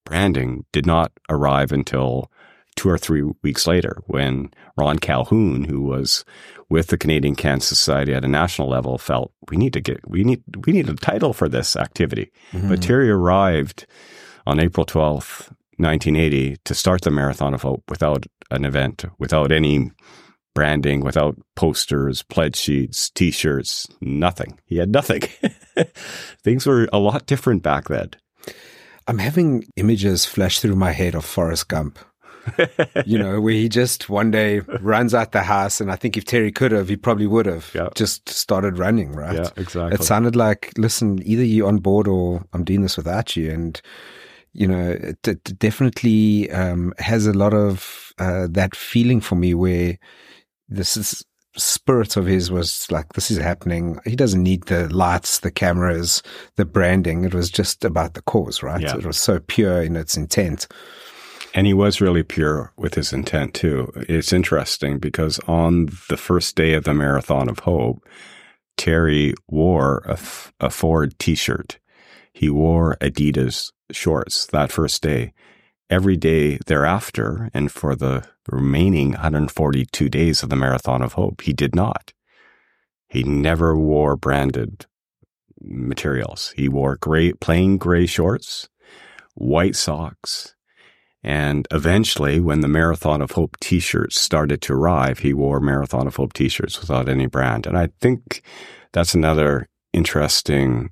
branding did not arrive until 2 or 3 weeks later, when Ron Calhoun, who was with the Canadian Cancer Society at a national level, felt we need a title for this activity. Mm-hmm. But Terry arrived on April 12th, 1980, to start the Marathon of Hope without an event, without any branding, without posters, pledge sheets, T-shirts, nothing. He had nothing. Things were a lot different back then. I'm having images flash through my head of Forrest Gump. Where he just one day runs out the house, and I think if Terry could have, he probably would have just started running, right? Yeah, exactly. It sounded like, listen, either you're on board or I'm doing this without you. And, it definitely has a lot of that feeling for me where spirit of his was like, this is happening. He doesn't need the lights, the cameras, the branding. It was just about the cause, right? Yeah. It was so pure in its intent. And he was really pure with his intent, too. It's interesting because on the first day of the Marathon of Hope, Terry wore a Ford T-shirt. He wore Adidas shorts that first day. Every day thereafter, and for the remaining 142 days of the Marathon of Hope, he did not. He never wore branded materials. He wore plain gray shorts, white socks, and eventually, when the Marathon of Hope T-shirts started to arrive, he wore Marathon of Hope T-shirts without any brand. And I think that's another interesting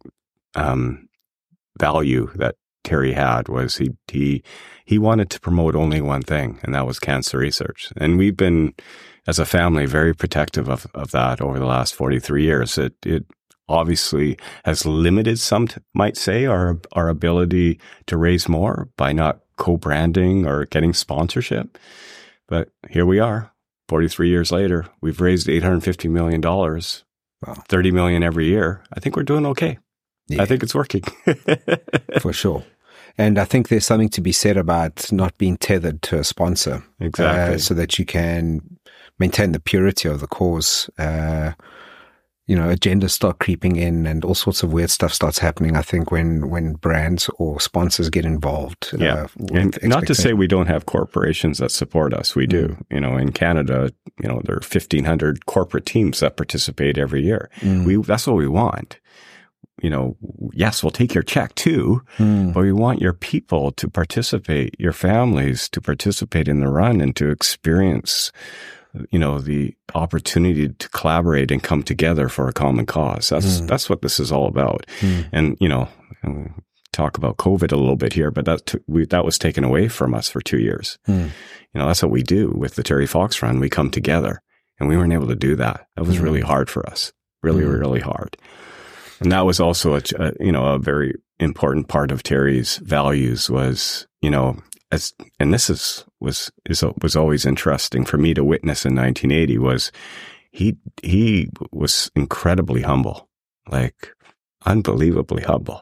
value that Terry had, was he wanted to promote only one thing, and that was cancer research. And we've been, as a family, very protective of that over the last 43 years. It obviously has limited, some might say, our ability to raise more by not co-branding or getting sponsorship. But here we are, 43 years later. We've raised $850 million, wow. $30 million every year. I think we're doing okay. Yeah. I think it's working. For sure. And I think there's something to be said about not being tethered to a sponsor. Exactly. So that you can maintain the purity of the cause. Agendas start creeping in and all sorts of weird stuff starts happening, I think, when brands or sponsors get involved. Yeah. And not to say we don't have corporations that support us. We do. In Canada, there are 1,500 corporate teams that participate every year. That's what we want. Yes, we'll take your check too, but we want your people to participate, your families to participate in the run and to experience the opportunity to collaborate and come together for a common cause. That's what this is all about. And, talk about COVID a little bit here, but that was taken away from us for 2 years. That's what we do with the Terry Fox Run. We come together, and we weren't able to do that. That was really hard for us. Really, really hard. And that was also a very important part of Terry's values was, and this was always interesting for me to witness in 1980, was he was incredibly humble, like unbelievably humble,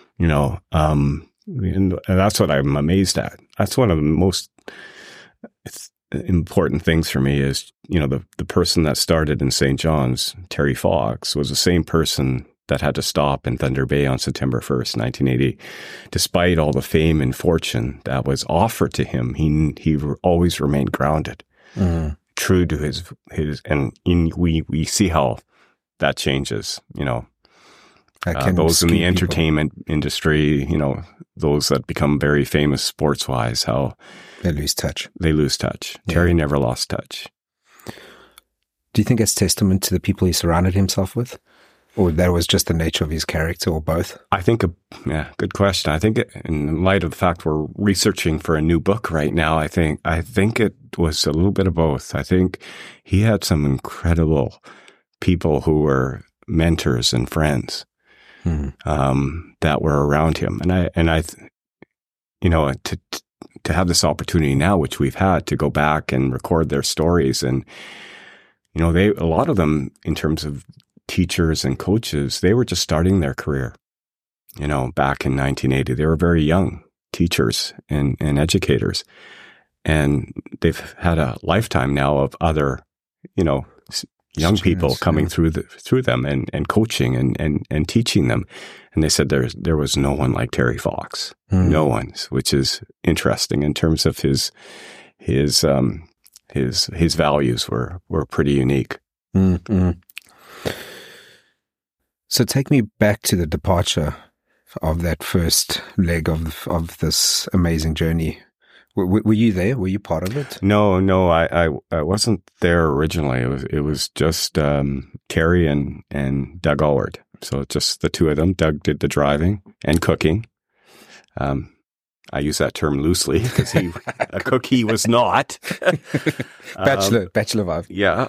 and that's what I'm amazed at. That's one of the most important things for me is, the person that started in St. John's, Terry Fox, was the same person that had to stop in Thunder Bay on September 1st, 1980. Despite all the fame and fortune that was offered to him, he always remained grounded, true to his, and we see how that changes, those in the entertainment industry, those that become very famous sports-wise, how they lose touch. Yeah. Terry never lost touch. Do you think it's testament to the people he surrounded himself with? Or that was just the nature of his character, or both? I think, good question. I think in light of the fact we're researching for a new book right now, I think it was a little bit of both. I think he had some incredible people who were mentors and friends that were around him. And I to have this opportunity now, which we've had, to go back and record their stories, and a lot of them, in terms of teachers and coaches, they were just starting their career, back in 1980. They were very young teachers and educators, and they've had a lifetime now of other, young people coming through them and coaching and teaching them. And they said there was no one like Terry Fox, no one, which is interesting in terms of his values were pretty unique. Mm-hmm. So take me back to the departure of that first leg of this amazing journey. Were you there? Were you part of it? No, I wasn't there originally. It was just Terry and Doug Allward. So just the two of them. Doug did the driving and cooking. I use that term loosely because a cook he was not. Bachelor vibe. Yeah.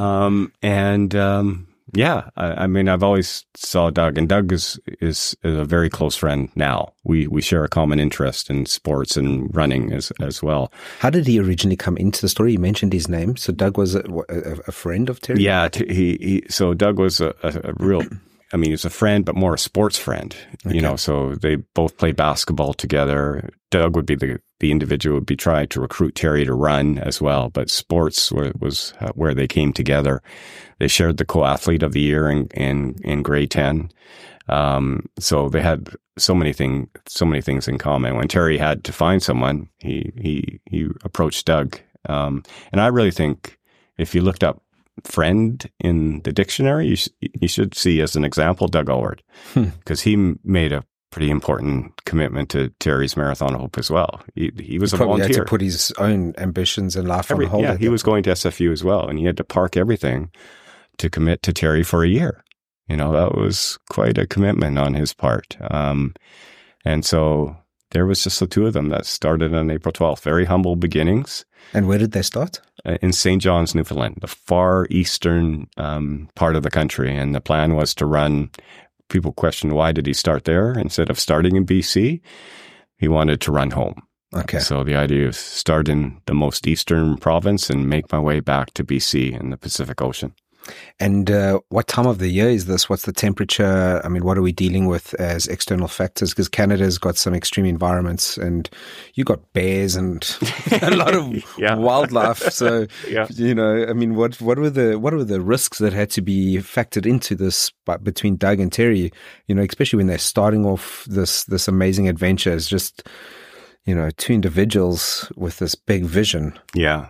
Yeah, I mean, I've always saw Doug, and Doug is a very close friend now. We share a common interest in sports and running as well. How did he originally come into the story? You mentioned his name. So Doug was a friend of Terry? Yeah, so Doug was a real, I mean, he's a friend, but more a sports friend, okay. So they both played basketball together. Doug would be the individual would be trying to recruit Terry to run as well, but sports was where they came together. They shared the co-athlete of the year in grade 10. So they had so many things in common. When Terry had to find someone, he approached Doug. And I really think if you looked up friend in the dictionary, you should see as an example Doug Allward, because he made a pretty important commitment to Terry's Marathon Hope as well. He was a volunteer. He had to put his own ambitions and life on hold. Yeah, he was going to SFU as well, and he had to park everything to commit to Terry for a year. That was quite a commitment on his part. And so there was just the two of them that started on April 12th. Very humble beginnings. And where did they start? In St. John's, Newfoundland, the far eastern part of the country. And the plan was to run. People questioned, why did he start there instead of starting in BC? He wanted to run home. Okay. So the idea is start in the most eastern province and make my way back to BC in the Pacific Ocean. And what time of the year is this? What's the temperature? I mean, what are we dealing with as external factors? Because Canada's got some extreme environments, and you got bears and a lot of wildlife. So, I mean, what were the risks that had to be factored into this between Doug and Terry? Especially when they're starting off this amazing adventure as just two individuals with this big vision. Yeah.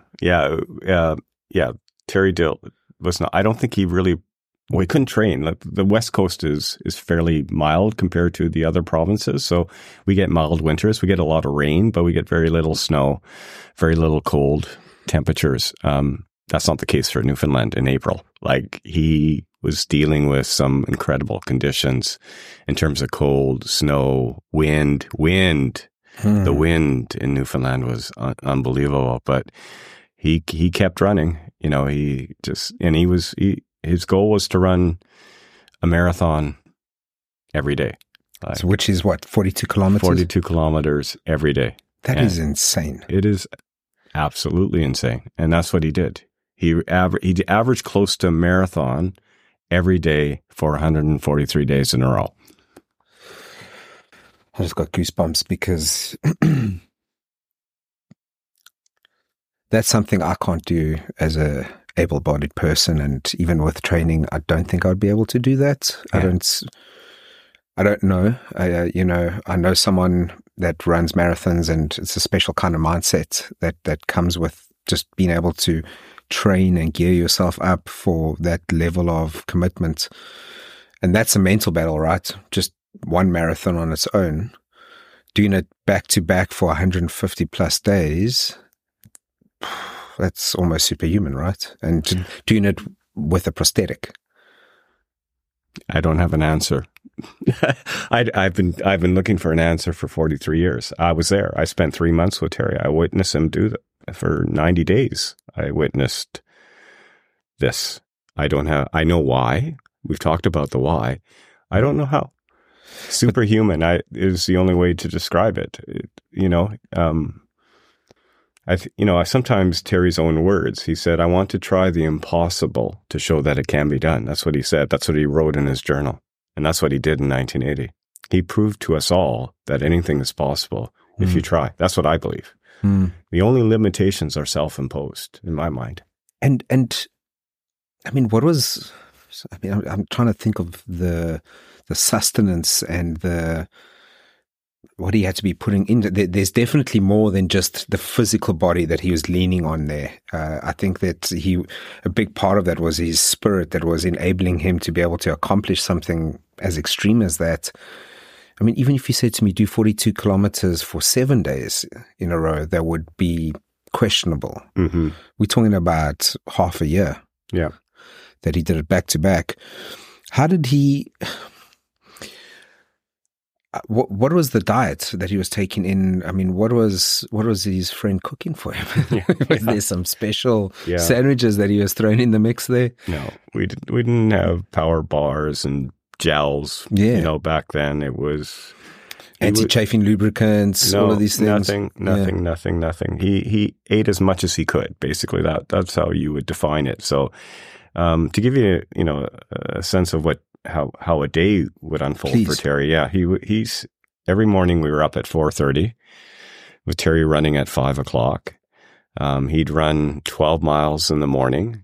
Terry Dill was not. I don't think he couldn't train. The West Coast is fairly mild compared to the other provinces. So we get mild winters. We get a lot of rain, but we get very little snow, very little cold temperatures. That's not the case for Newfoundland in April. He was dealing with some incredible conditions in terms of cold, snow, wind. The wind in Newfoundland was unbelievable, but he kept running. His goal was to run a marathon every day. So which is what, 42 kilometers? 42 kilometers every day. That is insane. It is absolutely insane. And that's what he did. He averaged close to a marathon every day for 143 days in a row. I just got goosebumps because that's something I can't do as a able-bodied person, and even with training, I don't think I'd be able to do that. Yeah. I don't know. I know someone that runs marathons, and it's a special kind of mindset that comes with just being able to train and gear yourself up for that level of commitment. And that's a mental battle, right? Just one marathon on its own. Doing it back to back for 150 plus days, that's almost superhuman, right? And doing it with a prosthetic. I don't have an answer. I've been looking for an answer for 43 years. I was there. I spent 3 months with Terry. I witnessed him do that for 90 days. I witnessed this. I know why. We've talked about the why. I don't know how. Superhuman is the only way to describe it. I sometimes Terry's own words. He said, "I want to try the impossible to show that it can be done." That's what he said. That's what he wrote in his journal. And that's what he did in 1980. He proved to us all that anything is possible if you try. That's what I believe. The only limitations are self-imposed in my mind. And I mean, I'm trying to think of the sustenance and what he had to be putting in. There's definitely more than just the physical body that he was leaning on there. I think that a big part of that was his spirit that was enabling him to be able to accomplish something as extreme as that. I mean, even if you said to me, do 42 kilometers for 7 days in a row, that would be questionable. Mm-hmm. We're talking about half a year. Yeah. That he did it back to back. How did he... What was the diet that he was taking in? I mean, what was his friend cooking for him? Yeah. Was there some special sandwiches that he was throwing in the mix there? No, we didn't have power bars and gels. Yeah. Back then it was anti-chafing lubricants, all of these things. Nothing. He ate as much as he could. Basically, that's how you would define it. So, to give you a sense of how a day would unfold for Terry. Yeah, he's every morning we were up at 4:30 with Terry running at 5 o'clock. He'd run 12 miles in the morning.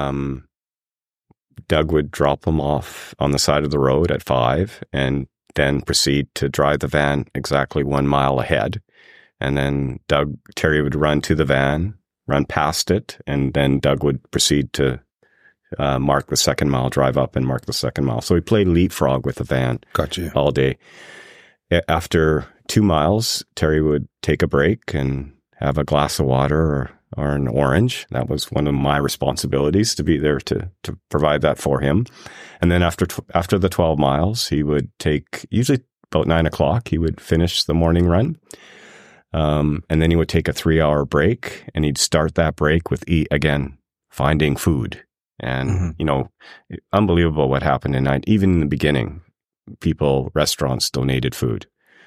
Doug would drop him off on the side of the road at 5 and then proceed to drive the van exactly 1 mile ahead. And then Terry would run to the van, run past it, and then Doug would proceed to mark the second mile, drive up and mark the second mile. So we played leapfrog with the van all day. After 2 miles, Terry would take a break and have a glass of water or an orange. That was one of my responsibilities, to be there to provide that for him. And then after the 12 miles, he would take, usually about 9 o'clock, he would finish the morning run. And then he would take a 3-hour break, and he'd start that break with finding food. And, unbelievable what happened in night. Even in the beginning, restaurants donated food.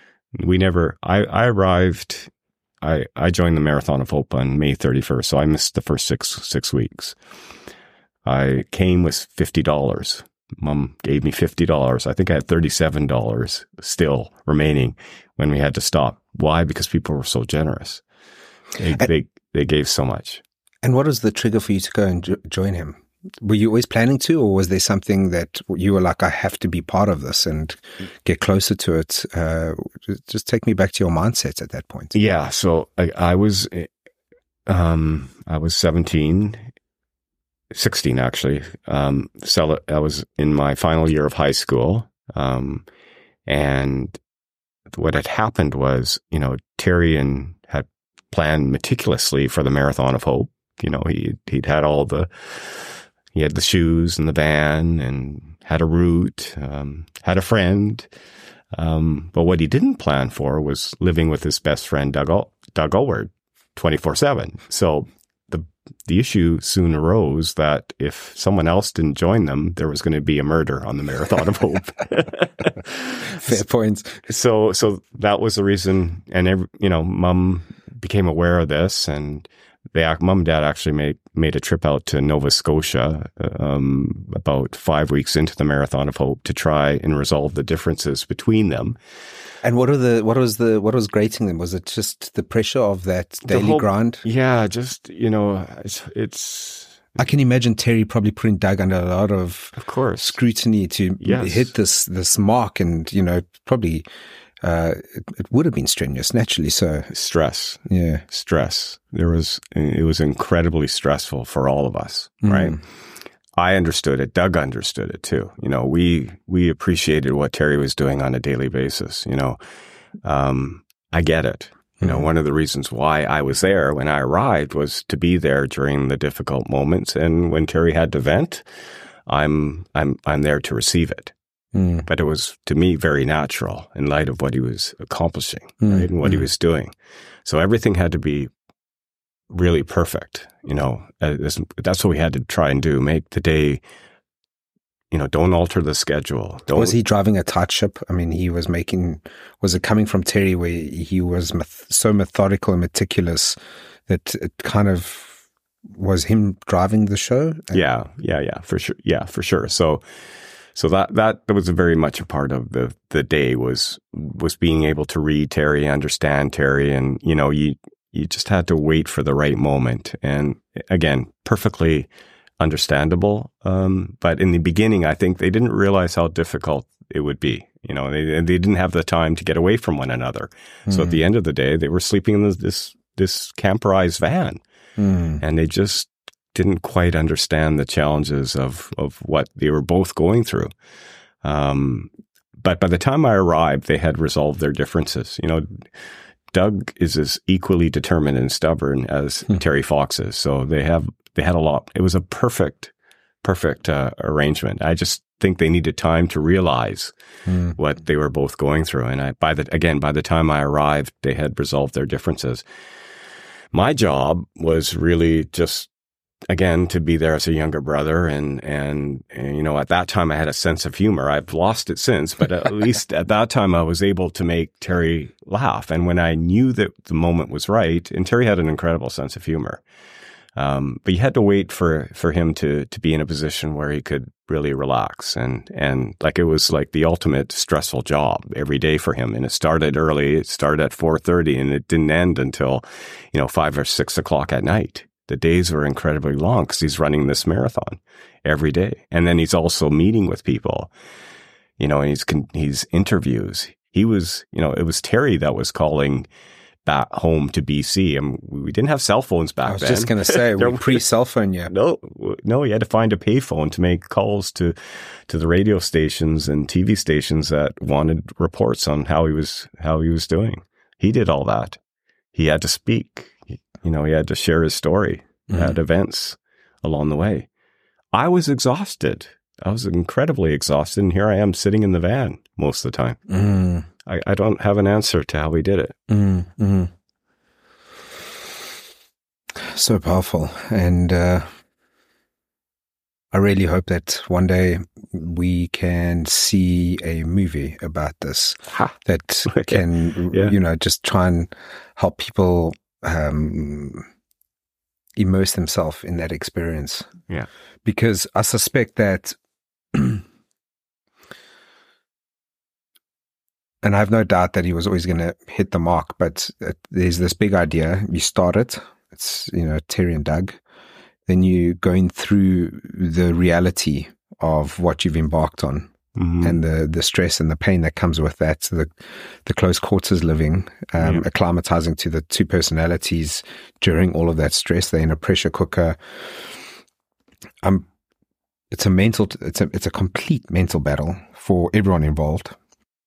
I arrived, I joined the Marathon of Hope on May 31st, so I missed the first six weeks. I came with $50. Mom gave me $50. I think I had $37 still remaining when we had to stop. Why? Because people were so generous. They gave so much. And what was the trigger for you to go and join him? Were you always planning to, or was there something that you were like, I have to be part of this and get closer to it? Just take me back to your mindset at that point. Yeah. So I was 16 actually. So I was in my final year of high school. And what had happened was, Terry had planned meticulously for the Marathon of Hope. He'd had he had the shoes and the van and had a route, had a friend. But what he didn't plan for was living with his best friend, Doug Ulward, 24/7. So the issue soon arose that if someone else didn't join them, there was going to be a murder on the Marathon of Hope. Fair points. So that was the reason. And, Mom became aware of this, and Mom and Dad actually made a trip out to Nova Scotia about 5 weeks into the Marathon of Hope to try and resolve the differences between them. And what was grating them? Was it just the pressure of that daily grind? Yeah, just it's. I can imagine Terry probably putting Doug under a lot of course, scrutiny to hit this mark, and probably. It would have been strenuous, naturally. So stress. It was incredibly stressful for all of us, right? I understood it. Doug understood it too. We appreciated what Terry was doing on a daily basis. I get it. One of the reasons why I was there when I arrived was to be there during the difficult moments, and when Terry had to vent, I'm there to receive it. But it was, to me, very natural in light of what he was accomplishing, right, and what he was doing. So everything had to be really perfect. That's what we had to try and do. Make the day, don't alter the schedule. Was he driving a tight ship? I mean, was it coming from Terry where he was so methodical and meticulous that it kind of was him driving the show? Yeah, for sure. Yeah, for sure. So that was very much a part of the day was being able to read Terry, understand Terry, and you just had to wait for the right moment. And again, perfectly understandable. But in the beginning, I think they didn't realize how difficult it would be. They didn't have the time to get away from one another. So at the end of the day, they were sleeping in this camperized van, and they just didn't quite understand the challenges of what they were both going through. But by the time I arrived, they had resolved their differences. Doug is as equally determined and stubborn as Terry Fox is. So they had a lot. It was a perfect arrangement. I just think they needed time to realize what they were both going through. And by the time I arrived, they had resolved their differences. My job was really just, again, to be there as a younger brother. And at that time I had a sense of humor. I've lost it since, but at least at that time I was able to make Terry laugh. And when I knew that the moment was right, and Terry had an incredible sense of humor, but you had to wait for him to be in a position where he could really relax. And like, it was like the ultimate stressful job every day for him. And it started early. It started at 4:30 and it didn't end until, 5 or 6 o'clock at night. The days were incredibly long because he's running this marathon every day. And then he's also meeting with people, and he's interviews. He was, it was Terry that was calling back home to BC, and we didn't have cell phones back then. I was just going to say, we're pre-cell phone yet. No, you had to find a payphone to make calls to the radio stations and TV stations that wanted reports on how he was doing. He did all that. He had to speak. He had to share his story at events along the way. I was exhausted. I was incredibly exhausted, and here I am sitting in the van most of the time. I don't have an answer to how we did it. So powerful. And I really hope that one day we can see a movie about this that can, just try and help people immerse themselves in that experience. Yeah. Because I suspect that, and I have no doubt that he was always going to hit the mark, but there's this big idea. You start it. It's, Terry and Doug. Then you going through the reality of what you've embarked on. And the stress and the pain that comes with that, the close quarters living, acclimatizing to the two personalities during all of that stress. They're in a pressure cooker. It's a complete mental battle for everyone involved.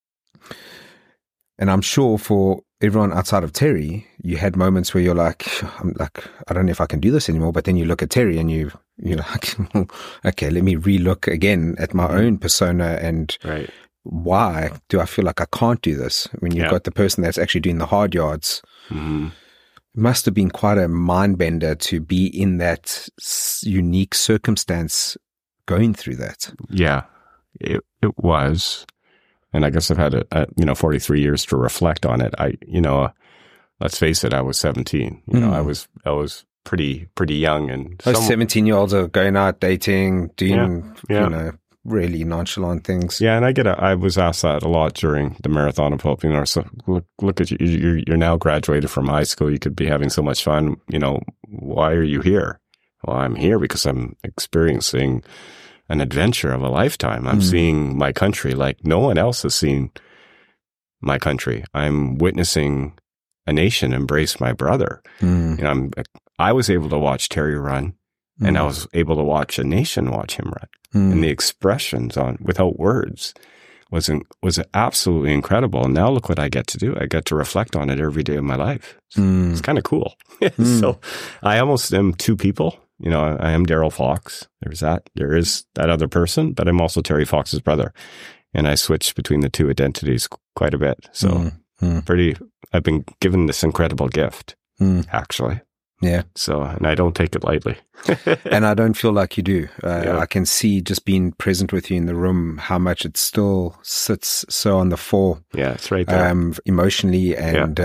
And I'm sure for everyone outside of Terry, you had moments where you're like, I don't know if I can do this anymore. But then you look at Terry and you're like, okay, let me relook again at my own persona and why do I feel like I can't do this? When you've got the person that's actually doing the hard yards, it must have been quite a mind bender to be in that unique circumstance going through that. Yeah, it was. And I guess I've had 43 years to reflect on it. Let's face it, I was 17. I was pretty young, and those 17-year-olds are going out dating, doing really nonchalant things. Yeah, and I was asked that a lot during the Marathon of Hope. So look at you. You're now graduated from high school. You could be having so much fun. Why are you here? Well, I'm here because I'm experiencing an adventure of a lifetime. I'm seeing my country like no one else has seen my country. I'm witnessing a nation embrace my brother. I was able to watch Terry run, and I was able to watch a nation watch him run. And the expressions without words was absolutely incredible. And now look what I get to do. I get to reflect on it every day of my life. It's kind of cool. So I almost am two people. I am Daryl Fox. There is that other person, but I'm also Terry Fox's brother. And I switch between the two identities quite a bit. So I've been given this incredible gift, actually. Yeah. So, and I don't take it lightly. And I don't feel like you do. I can see just being present with you in the room, how much it still sits so on the fore. Yeah, it's right there. Emotionally and,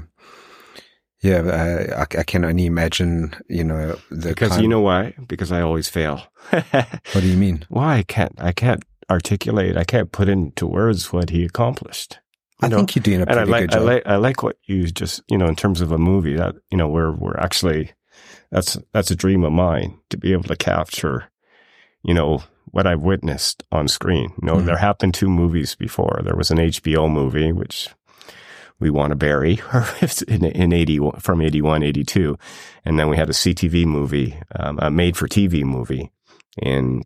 I can only imagine, because you know why? Because I always fail. What do you mean? Why? I can't articulate. I can't put into words what he accomplished. I think you're doing a pretty good job. I like what you just, in terms of a movie that, we're actually that's a dream of mine, to be able to capture, what I've witnessed on screen. There have been 2 movies before. There was an HBO movie, which we want to bury in 81, from 81, 82. And then we had a CTV movie, a made for TV movie in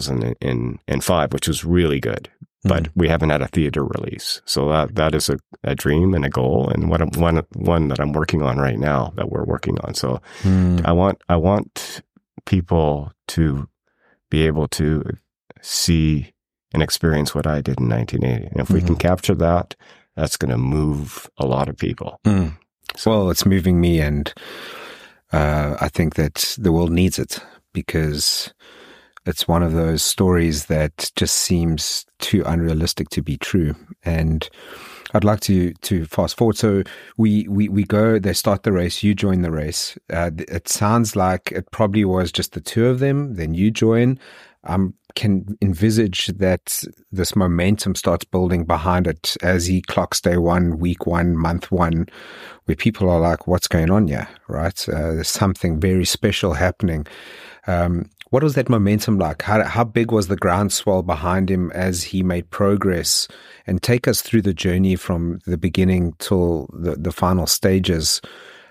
2005, which was really good. But we haven't had a theater release. So that is a dream and a goal, and one that I'm working on right now, that we're working on. So I want people to be able to see and experience what I did in 1980. And if we can capture that, that's going to move a lot of people. Well, it's moving me, and I think that the world needs it, because it's one of those stories that just seems too unrealistic to be true. And I'd like to fast forward. So we go, they start the race, you join the race. It sounds like it probably was just the 2 of them, then you join. Can envisage that this momentum starts building behind it as he clocks day 1, week 1, month 1, where people are like, what's going on here, right? There's something very special happening. What was that momentum like? How big was the groundswell behind him as he made progress? And take us through the journey from the beginning till the final stages.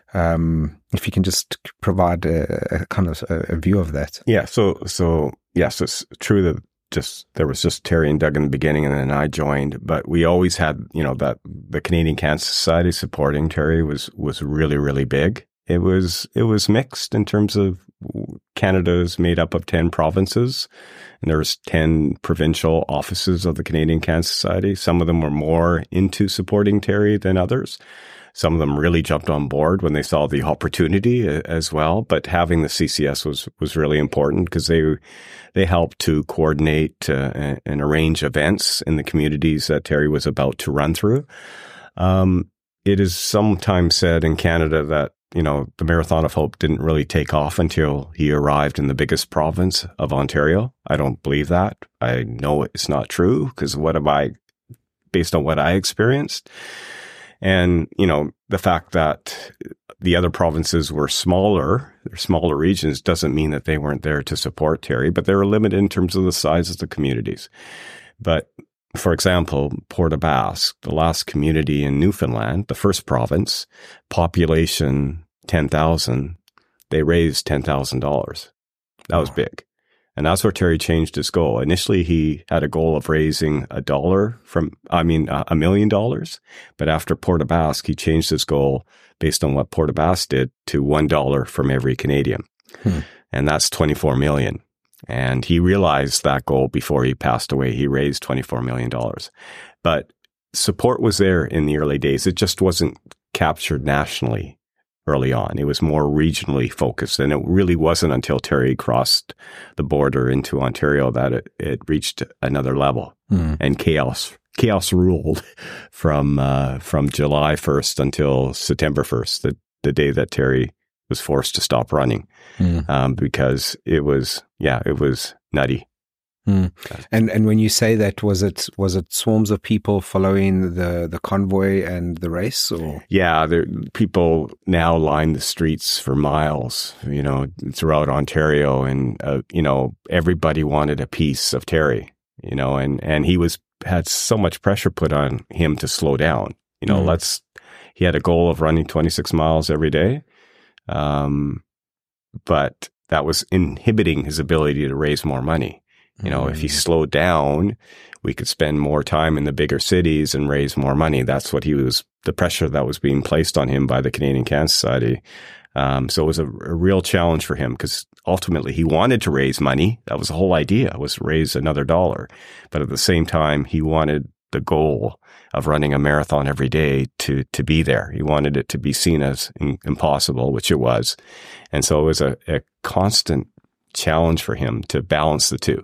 If you can just provide a kind of a view of that. Yeah. So yes, it's true that there was just Terry and Doug in the beginning, and then I joined. But we always had, that the Canadian Cancer Society supporting Terry was really, really big. It was mixed in terms of Canada is made up of 10 provinces, and there's 10 provincial offices of the Canadian Cancer Society. Some of them were more into supporting Terry than others. Some of them really jumped on board when they saw the opportunity as well. But having the CCS was really important, because they helped to coordinate and arrange events in the communities that Terry was about to run through. It is sometimes said in Canada that the Marathon of Hope didn't really take off until he arrived in the biggest province of Ontario. I don't believe that. I know it's not true, because based on what I experienced. And, the fact that the other provinces were smaller regions doesn't mean that they weren't there to support Terry, but they were limited in terms of the size of the communities. But for example, Port aux Basques, the last community in Newfoundland, the first province, population 10,000, they raised $10,000. That was big. And that's where Terry changed his goal. Initially, he had a goal of raising $1 million. But after Port aux Basques, he changed his goal based on what Port aux Basques did to $1 from every Canadian. And that's 24 million. And he realized that goal before he passed away. He raised $24 million. But support was there in the early days. It just wasn't captured nationally early on. It was more regionally focused. And it really wasn't until Terry crossed the border into Ontario that it reached another level. And chaos ruled from July 1st until September 1st, the day that Terry was forced to stop running, because it was nutty. And when you say that, was it swarms of people following the convoy and the race, or? Yeah, people now line the streets for miles, throughout Ontario, and everybody wanted a piece of Terry, and he had so much pressure put on him to slow down. He had a goal of running 26 miles every day. But that was inhibiting his ability to raise more money. If he slowed down, we could spend more time in the bigger cities and raise more money. That's what the pressure that was being placed on him by the Canadian Cancer Society. So it was a real challenge for him, because ultimately he wanted to raise money. That was the whole idea, was to raise another $1. But at the same time, he wanted the goal of running a marathon every day to be there. He wanted it to be seen as impossible, which it was. And so it was a constant challenge for him to balance the two.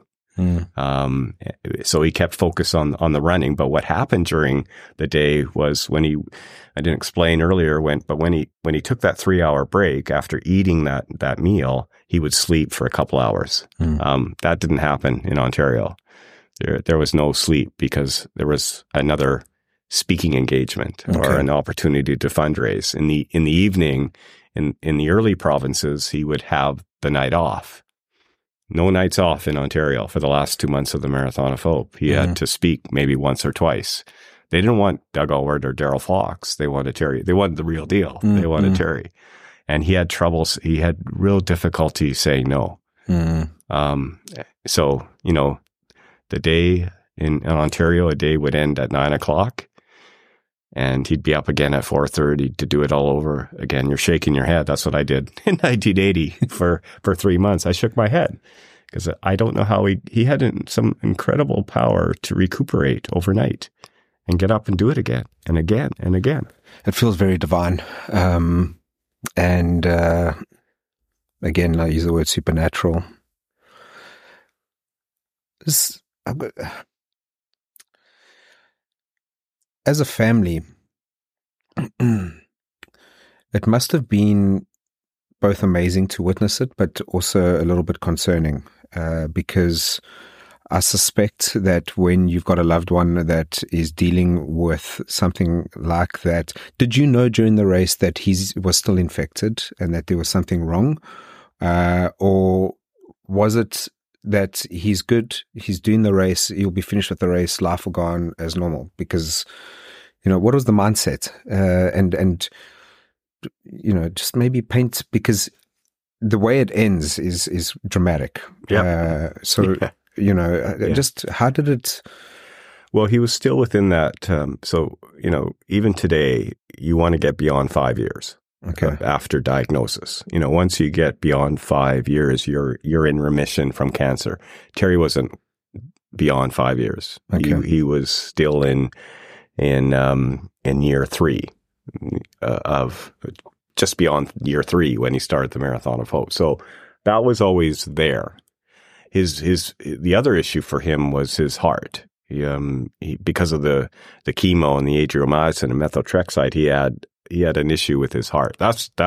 So he kept focus on the running. But what happened during the day was I didn't explain earlier, when he took that 3-hour break after eating that meal, he would sleep for a couple hours. That didn't happen in Ontario. There was no sleep, because there was another speaking engagement or an opportunity to fundraise. In the evening, in the early provinces, he would have the night off. No nights off in Ontario for the last 2 months of the Marathon of Hope. He had to speak maybe once or twice. They didn't want Doug Alward or Daryl Fox. They wanted Terry. They wanted the real deal. They wanted Terry. And he had troubles. He had real difficulty saying no. So, you know, the day in Ontario, a day would end at 9:00, and he'd be up again at 4:30 to do it all over again. You're shaking your head. That's what I did in 1980 for 3 months. I shook my head because I don't know how he had some incredible power to recuperate overnight and get up and do it again and again and again. It feels very divine. And again, I use the word supernatural. As a family, it must have been both amazing to witness it, but also a little bit concerning, because I suspect that when you've got a loved one that is dealing with something like that, did you know during the race that he was still infected and that there was something wrong? Or was it that he's good, he's doing the race, he'll be finished with the race, life will go on as normal? Because, you know, what was the mindset? And you know, just maybe paint, because the way it ends is dramatic. You know, just how did it? Well, he was still within that. So, you know, even today, you want to get beyond 5 years after diagnosis. You know, once you get beyond 5 years, you're in remission from cancer. Terry wasn't beyond 5 years. He was still in year 3 of just beyond year 3 when he started the Marathon of Hope. So that was always there. The other issue for him was his heart. He because of the chemo and the adriamycin and methotrexate, he had an issue with his heart.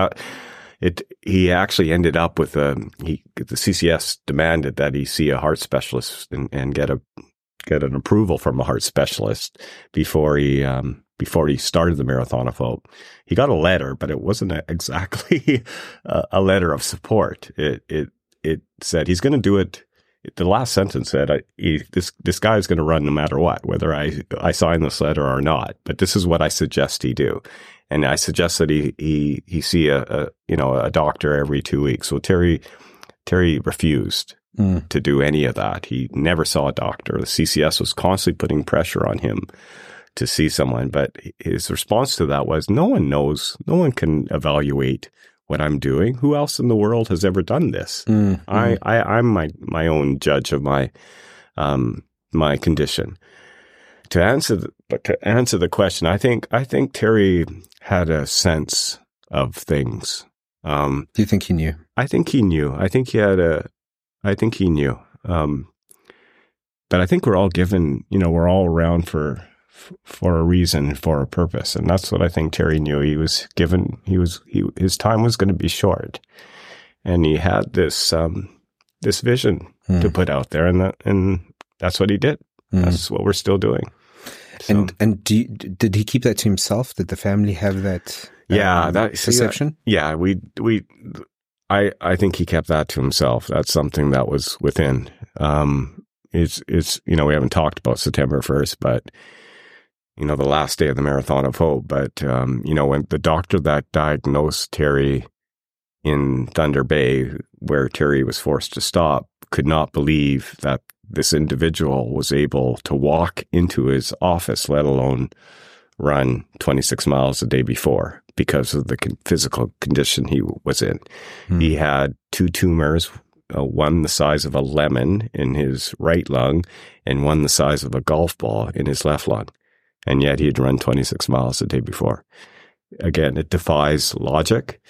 He actually ended up with the CCS demanded that he see a heart specialist and get an approval from a heart specialist before he started the Marathon of Hope. He got a letter, but it wasn't exactly a letter of support. It said he's going to do it. The last sentence said, this guy is going to run no matter what, whether I sign this letter or not. But this is what I suggest he do. And I suggest that he see a doctor every 2 weeks. So Terry refused to do any of that. He never saw a doctor. The CCS was constantly putting pressure on him to see someone. But his response to that was, no one knows. No one can evaluate what I'm doing. Who else in the world has ever done this? I'm my own judge of my condition. To answer the question, I think Terry had a sense of things. Do you think he knew? I think he knew. I think he knew. But I think we're all given. You know, we're all around for a reason, for a purpose. And that's what I think Terry knew. He was given, his time was going to be short. And he had this vision to put out there, and that's what he did. That's what we're still doing. So. And did he keep that to himself? Did the family have that perception? I think he kept that to himself. That's something that was within. It's we haven't talked about September 1st, but the last day of the Marathon of Hope. But, when the doctor that diagnosed Terry in Thunder Bay, where Terry was forced to stop, could not believe that this individual was able to walk into his office, let alone run 26 miles the day before, because of the physical condition he was in. He had 2 tumors, one the size of a lemon in his right lung and one the size of a golf ball in his left lung. And yet he'd run 26 miles the day before. Again, it defies logic.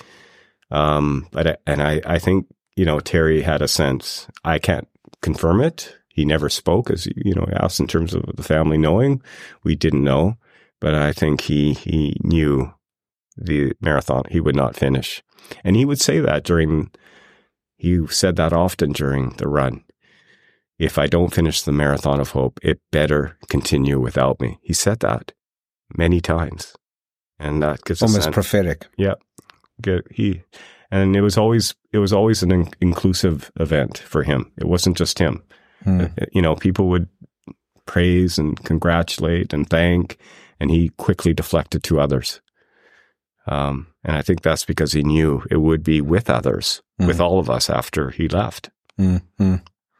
I think, Terry had a sense. I can't confirm it. He never spoke, as asked in terms of the family knowing. We didn't know, but I think he knew the marathon he would not finish. And he would say that he said that often during the run. If I don't finish the Marathon of Hope, it better continue without me. He said that many times. And that gives almost prophetic. Yeah. And it was always an inclusive event for him. It wasn't just him. People would praise and congratulate and thank, and he quickly deflected to others. And I think that's because he knew it would be with others, with all of us after he left. Mm-hmm.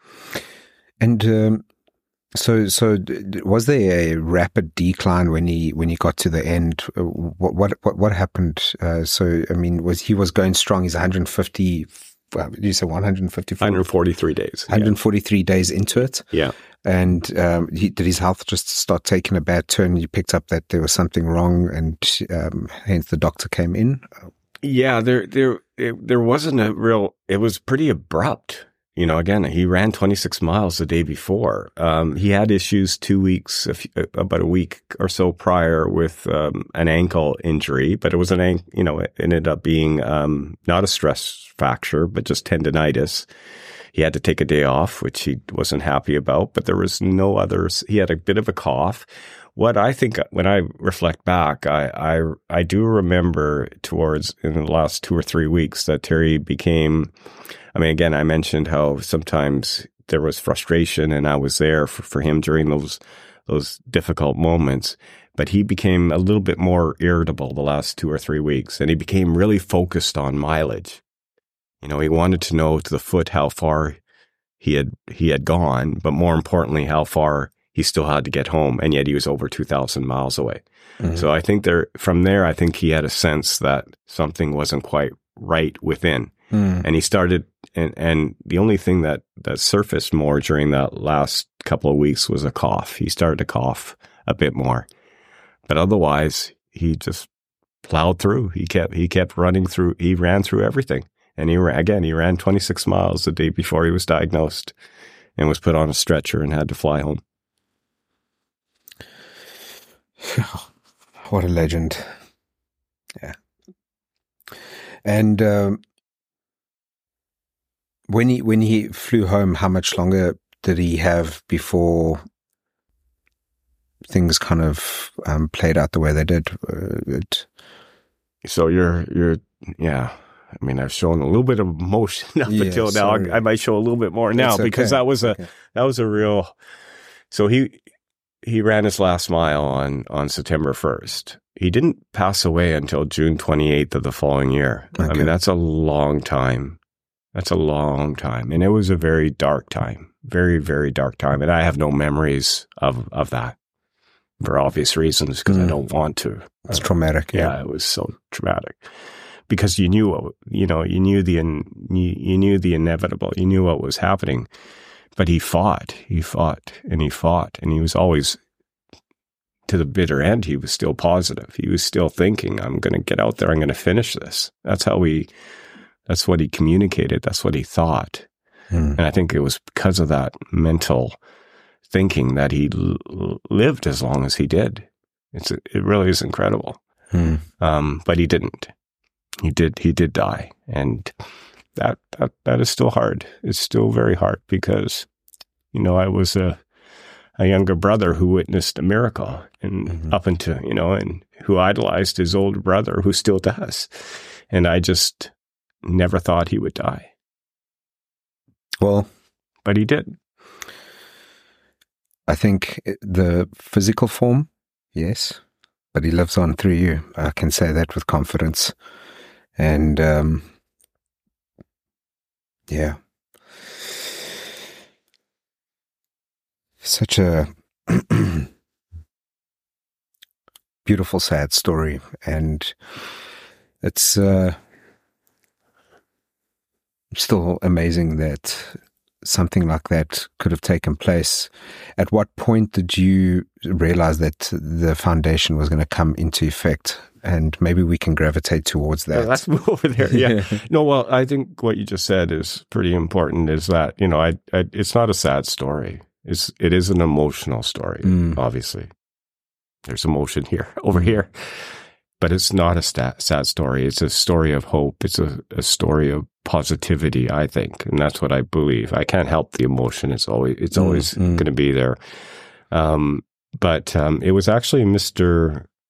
And so was there a rapid decline when he got to the end? What happened? So I mean, he was going strong? He's 150. Did you say 154? 143 days. 143 days into it. Yeah. And did his health just start taking a bad turn? You picked up that there was something wrong, and hence the doctor came in. Yeah, there wasn't a real. It was pretty abrupt. Again, he ran 26 miles the day before. He had issues 2 weeks, about a week or so prior with an ankle injury, but it was it ended up being not a stress fracture, but just tendonitis. He had to take a day off, which he wasn't happy about, but there was no others. He had a bit of a cough. What I think, when I reflect back, I do remember in the last 2 or 3 weeks that Terry became, again, I mentioned how sometimes there was frustration, and I was there for him during those difficult moments, but he became a little bit more irritable the last 2 or 3 weeks, and he became really focused on mileage. He wanted to know to the foot how far he had gone, but more importantly, how far he still had to get home, and yet he was over 2,000 miles away. Mm-hmm. So I think from there, I think he had a sense that something wasn't quite right within. And he started, and the only thing that surfaced more during that last couple of weeks was a cough. He started to cough a bit more, but otherwise he just plowed through. He kept running through. He ran through everything, and he ran 26 miles the day before he was diagnosed, and was put on a stretcher and had to fly home. What a legend! Yeah, and. When he flew home, how much longer did he have before things kind of played out the way they did? So yeah. I've shown a little bit of emotion up until now. Sorry. I might show a little bit more now because that was a real. So he ran his last mile on September 1st. He didn't pass away until June 28th of the following year. Okay. That's a long time. That's a long time. And it was a very dark time, very, very dark time. And I have no memories of that for obvious reasons, because I don't want to. It's traumatic. Yeah, it was so traumatic because you knew the inevitable. You knew what was happening, but he fought, and he was always, to the bitter end, he was still positive. He was still thinking, I'm going to get out there. I'm going to finish this. That's what he communicated. That's what he thought. And I think it was because of that mental thinking that he lived as long as he did. It really is incredible. But he didn't. He did die. And that is still hard. It's still very hard because, I was a younger brother who witnessed a miracle and up into, and who idolized his older brother, who still does. And I just never thought he would die. Well, but he did. I think the physical form, yes, but he lives on through you. I can say that with confidence. And yeah, such a beautiful, sad story, and it's still amazing that something like that could have taken place. At what point did you realize that the foundation was going to come into effect? And maybe we can gravitate towards that. Let's move over there. Yeah. No, well, I think what you just said is pretty important, is that, it's not a sad story. It is an emotional story, obviously. There's emotion over here. But it's not a sad story. It's a story of hope. It's a story of positivity, I think. And that's what I believe. I can't help the emotion. It's always going to be there. But it was actually Mr.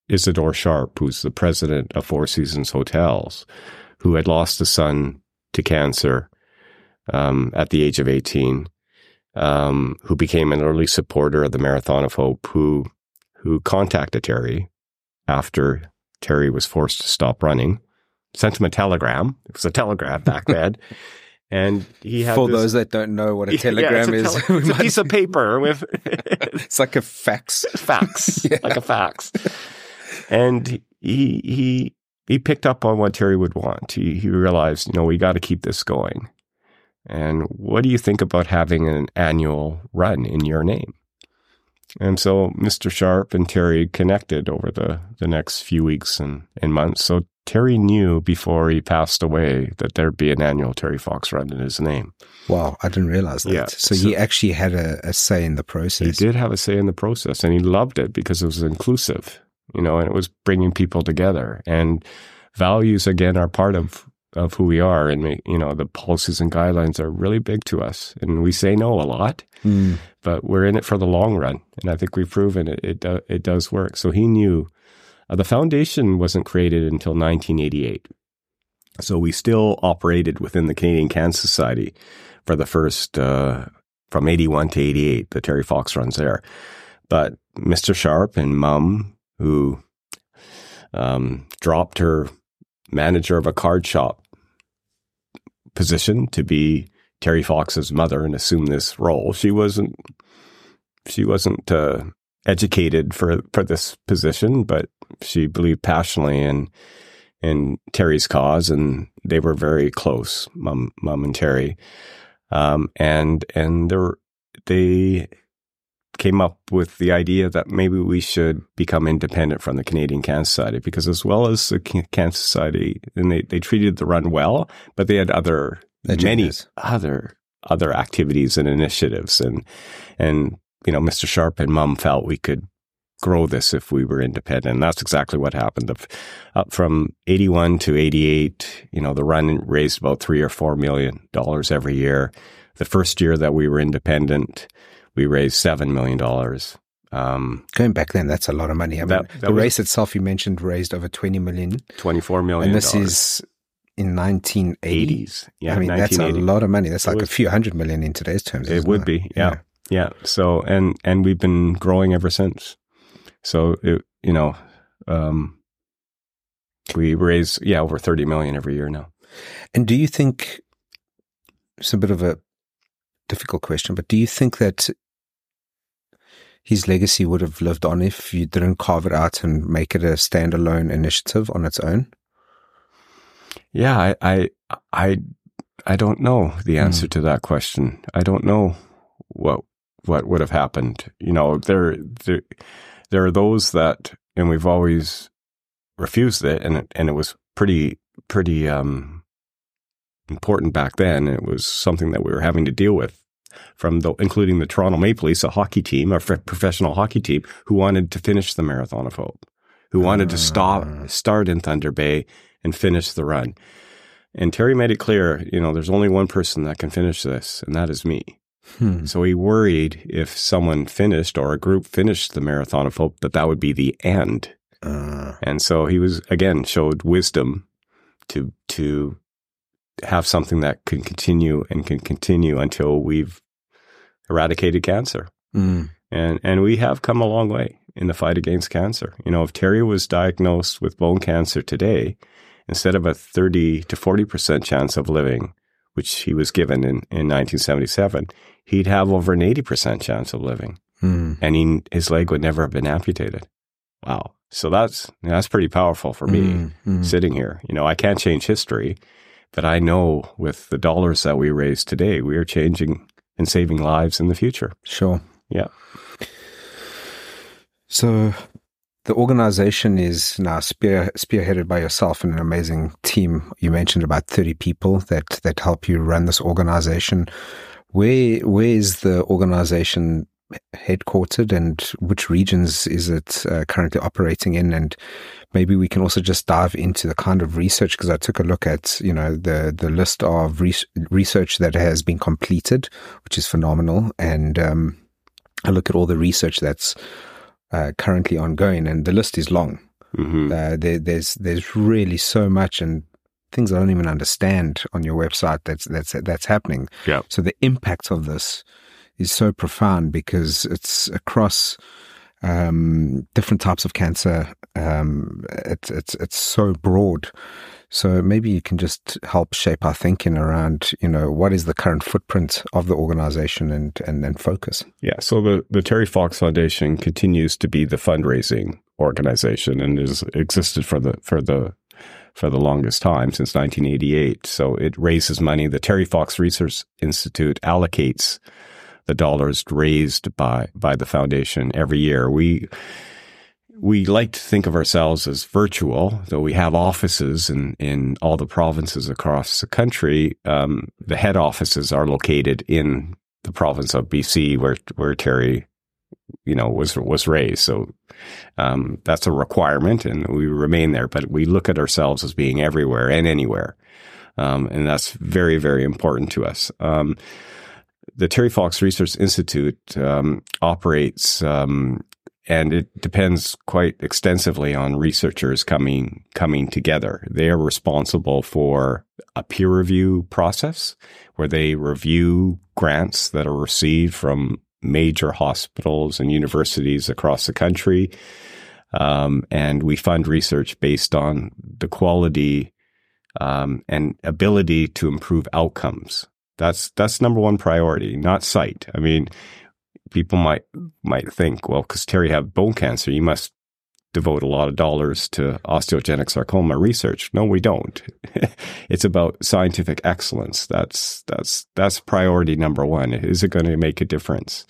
Isidore Sharp, who's the president of Four Seasons Hotels, who had lost a son to cancer at the age of 18, who became an early supporter of the Marathon of Hope, who contacted Terry after Terry was forced to stop running, sent him a telegram. It was a telegram back then. And he had those that don't know what a telegram is. It's a piece of paper with... It's like a fax. Like a fax. And he picked up on what Terry would want. He realized, we got to keep this going. And what do you think about having an annual run in your name? And so Mr. Sharp and Terry connected over the next few weeks and months. So Terry knew before he passed away that there'd be an annual Terry Fox run in his name. Wow, I didn't realize that. Yeah, so he actually had a say in the process. He did have a say in the process, and he loved it because it was inclusive, and it was bringing people together. And values, again, are part of who we are. And, the policies and guidelines are really big to us. And we say no a lot, but we're in it for the long run. And I think we've proven it does work. So he knew. The foundation wasn't created until 1988. So we still operated within the Canadian Cancer Society for the first, from 81 to 88, the Terry Fox runs there. But Mr. Sharp and Mum, who dropped her manager of a card shop position to be Terry Fox's mother and assume this role, she wasn't educated for this position, but she believed passionately in Terry's cause, and they were very close, Mum and Terry. And they came up with the idea that maybe we should become independent from the Canadian Cancer Society, because as well as the Cancer Society, and they treated the run well, but they had many other activities and initiatives, and Mr. Sharp and Mum felt we could grow this if we were independent. And that's exactly what happened. Up from 81 to 88, the run raised about $3 or $4 million every year. The first year that we were independent, we raised $7 million. Going back then, that's a lot of money. I mean, the race itself, you mentioned, raised over $20 million. $24 million. And this is in 1980s. Yeah, I mean, that's a lot of money. That's like a few $100 million in today's terms. It would be, yeah. Yeah. So, and we've been growing ever since. So, we raise, over 30 million every year now. And do you think, it's a bit of a difficult question, but do you think that his legacy would have lived on if you didn't carve it out and make it a standalone initiative on its own? Yeah, I don't know the answer to that question. I don't know what would have happened. There are those that, and we've always refused it, and it was pretty important back then. It was something that we were having to deal with, including the Toronto Maple Leafs, a hockey team, a professional hockey team, who wanted to finish the Marathon of Hope, who wanted to start in Thunder Bay and finish the run. And Terry made it clear, there's only one person that can finish this, and that is me. So he worried if someone finished or a group finished the Marathon of Hope, that would be the end. And so he showed wisdom to have something that can continue until we've eradicated cancer. And we have come a long way in the fight against cancer. If Terry was diagnosed with bone cancer today, instead of a 30 to 40% chance of living, which he was given in 1977, he'd have over an 80% chance of living. And his leg would never have been amputated. Wow. So that's pretty powerful for me sitting here. I can't change history, but I know with the dollars that we raise today, we are changing and saving lives in the future. Sure. Yeah. So the organization is now spearheaded by yourself and an amazing team. You mentioned about 30 people that help you run this organization. Where is the organization headquartered, and which regions is it currently operating in? And maybe we can also just dive into the kind of research, because I took a look at the list of research that has been completed, which is phenomenal, and I look at all the research that's currently ongoing, and the list is long. Mm-hmm. There's really so much, and things I don't even understand on your website that's happening. Yeah. So the impact of this is so profound because it's across different types of cancer. It's so broad. So maybe you can just help shape our thinking around, what is the current footprint of the organization and focus. Yeah. So the Terry Fox Foundation continues to be the fundraising organization and has existed for the longest time, since 1988. So it raises money. The Terry Fox Research Institute allocates the dollars raised by the foundation every year. We like to think of ourselves as virtual, though we have offices in all the provinces across the country. The head offices are located in the province of BC, where Terry, was raised. So that's a requirement, and we remain there. But we look at ourselves as being everywhere and anywhere, and that's very, very important to us. The Terry Fox Research Institute operates. And it depends quite extensively on researchers coming together. They are responsible for a peer review process where they review grants that are received from major hospitals and universities across the country. And we fund research based on the quality and ability to improve outcomes. That's number one priority, not sight. I mean, people might think, well, because Terry have bone cancer, you must devote a lot of dollars to osteogenic sarcoma research. No, we don't. It's about scientific excellence. That's priority number one. Is it going to make a difference?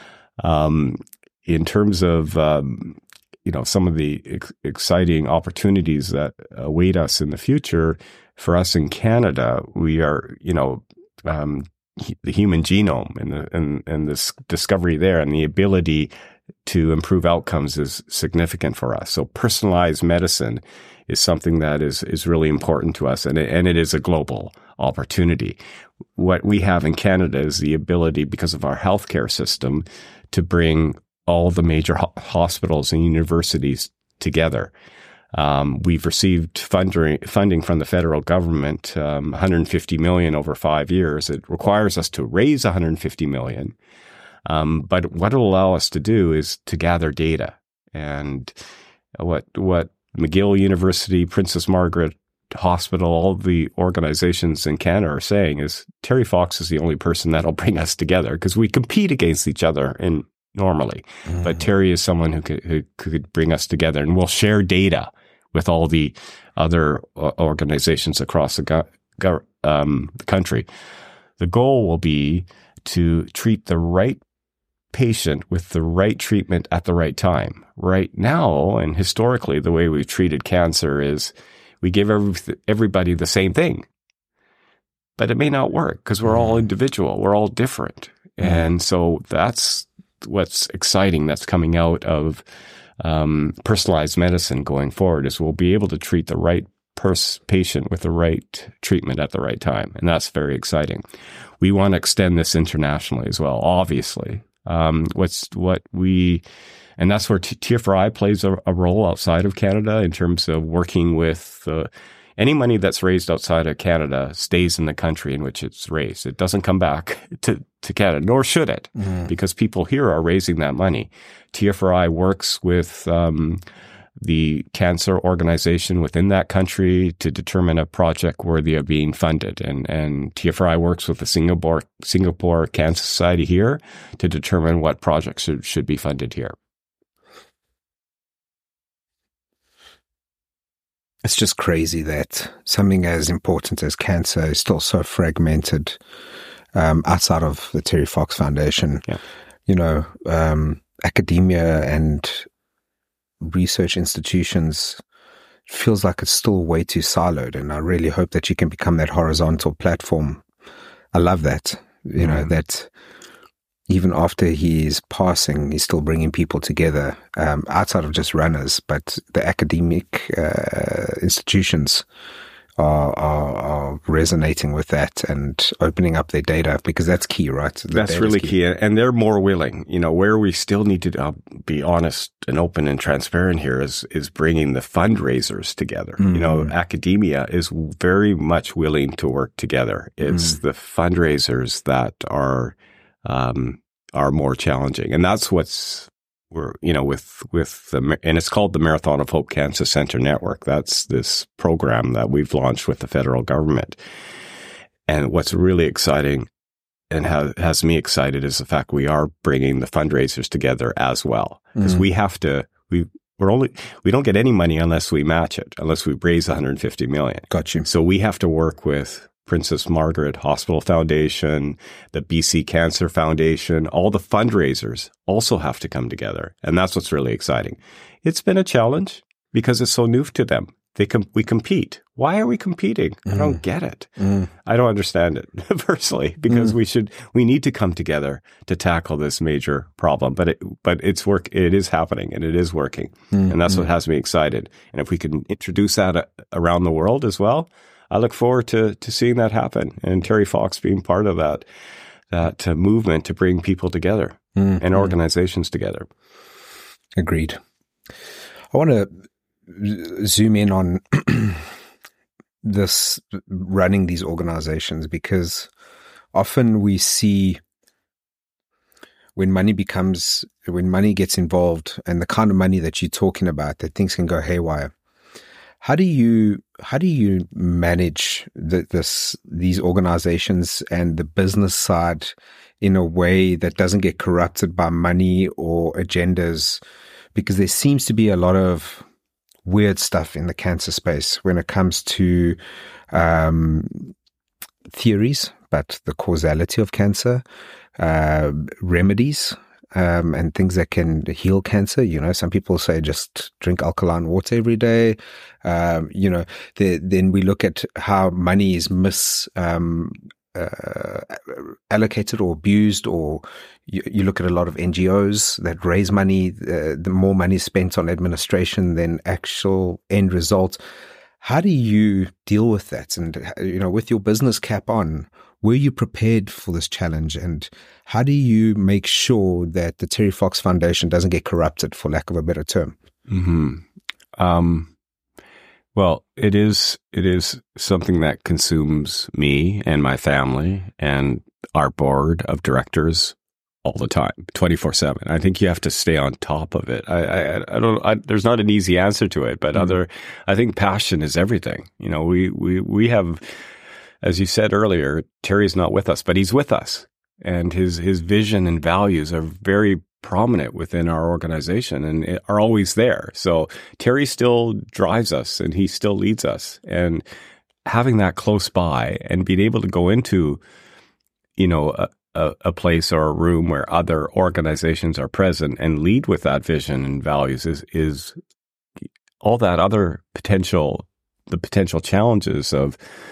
In terms of some of the exciting opportunities that await us in the future, for us in Canada, we are the human genome and this discovery there and the ability to improve outcomes is significant for us. So personalized medicine is something that is really important to us, and it is a global opportunity. What we have in Canada is the ability, because of our healthcare system, to bring all the major hospitals and universities together. We've received funding from the federal government, $150 million over 5 years. It requires us to raise $150 million. But what it'll allow us to do is to gather data. And what McGill University, Princess Margaret Hospital, all the organizations in Canada are saying is Terry Fox is the only person that'll bring us together, because we compete against each other normally. But Terry is someone who could bring us together, and we'll share data with all the other organizations across the country. The goal will be to treat the right patient with the right treatment at the right time. Right now, and historically, the way we've treated cancer is we give everybody the same thing. But it may not work because we're all individual. We're all different. And so that's what's exciting that's coming out of personalized medicine going forward, is we'll be able to treat the right patient with the right treatment at the right time. And that's very exciting. We want to extend this internationally as well, obviously. And that's where TFRI plays a role outside of Canada in terms of working with any money that's raised outside of Canada stays in the country in which it's raised. It doesn't come back to Canada, nor should it, because people here are raising that money. TFRI works with the cancer organization within that country to determine a project worthy of being funded. And TFRI works with the Singapore Cancer Society here to determine what projects should be funded here. It's just crazy that something as important as cancer is still so fragmented outside of the Terry Fox Foundation. Yeah. Academia and research institutions, feels like it's still way too siloed, and I really hope that you can become that horizontal platform. I love that, that even after he's passing, he's still bringing people together outside of just runners, but the academic institutions are resonating with that and opening up their data, because that's key, right? That's really key. And they're more willing. Where we still need to be honest and open and transparent here is bringing the fundraisers together. Academia is very much willing to work together. It's the fundraisers that are more challenging. And that's what's, and it's called the Marathon of Hope Cancer Center Network. That's this program that we've launched with the federal government. And what's really exciting and has me excited is the fact we are bringing the fundraisers together as well. Because we don't get any money unless we match it, unless we raise $150 million. Got you. So we have to work with Princess Margaret Hospital Foundation, the BC Cancer Foundation, all the fundraisers also have to come together. And that's what's really exciting. It's been a challenge because it's so new to them. We compete. Why are we competing? I don't get it. I don't understand it personally, because we need to come together to tackle this major problem. But it is happening and it is working. And that's what has me excited. And if we can introduce that around the world as well, I look forward to seeing that happen, and Terry Fox being part of that movement to bring people together and organizations together. Agreed. I want to zoom in on this running these organizations, because often we see when money gets involved, and the kind of money that you're talking about, that things can go haywire. How do you manage these organizations and the business side in a way that doesn't get corrupted by money or agendas? Because there seems to be a lot of weird stuff in the cancer space when it comes to theories, but the causality of cancer, remedies, and things that can heal cancer. Some people say just drink alkaline water every day. Then we look at how money is allocated or abused, or you look at a lot of NGOs that raise money. The more money spent on administration than actual end result. How do you deal with that? And, with your business cap on, were you prepared for this challenge? And how do you make sure that the Terry Fox Foundation doesn't get corrupted, for lack of a better term? Well, it is something that consumes me and my family and our board of directors all the time, 24/7. I think you have to stay on top of it. There's not an easy answer to it, but I think passion is everything. We have, as you said earlier, Terry's not with us, but he's with us, and his vision and values are very prominent within our organization and are always there. So Terry still drives us and he still leads us, and having that close by and being able to go into, a place or a room where other organizations are present and lead with that vision and values is all that other potential challenges of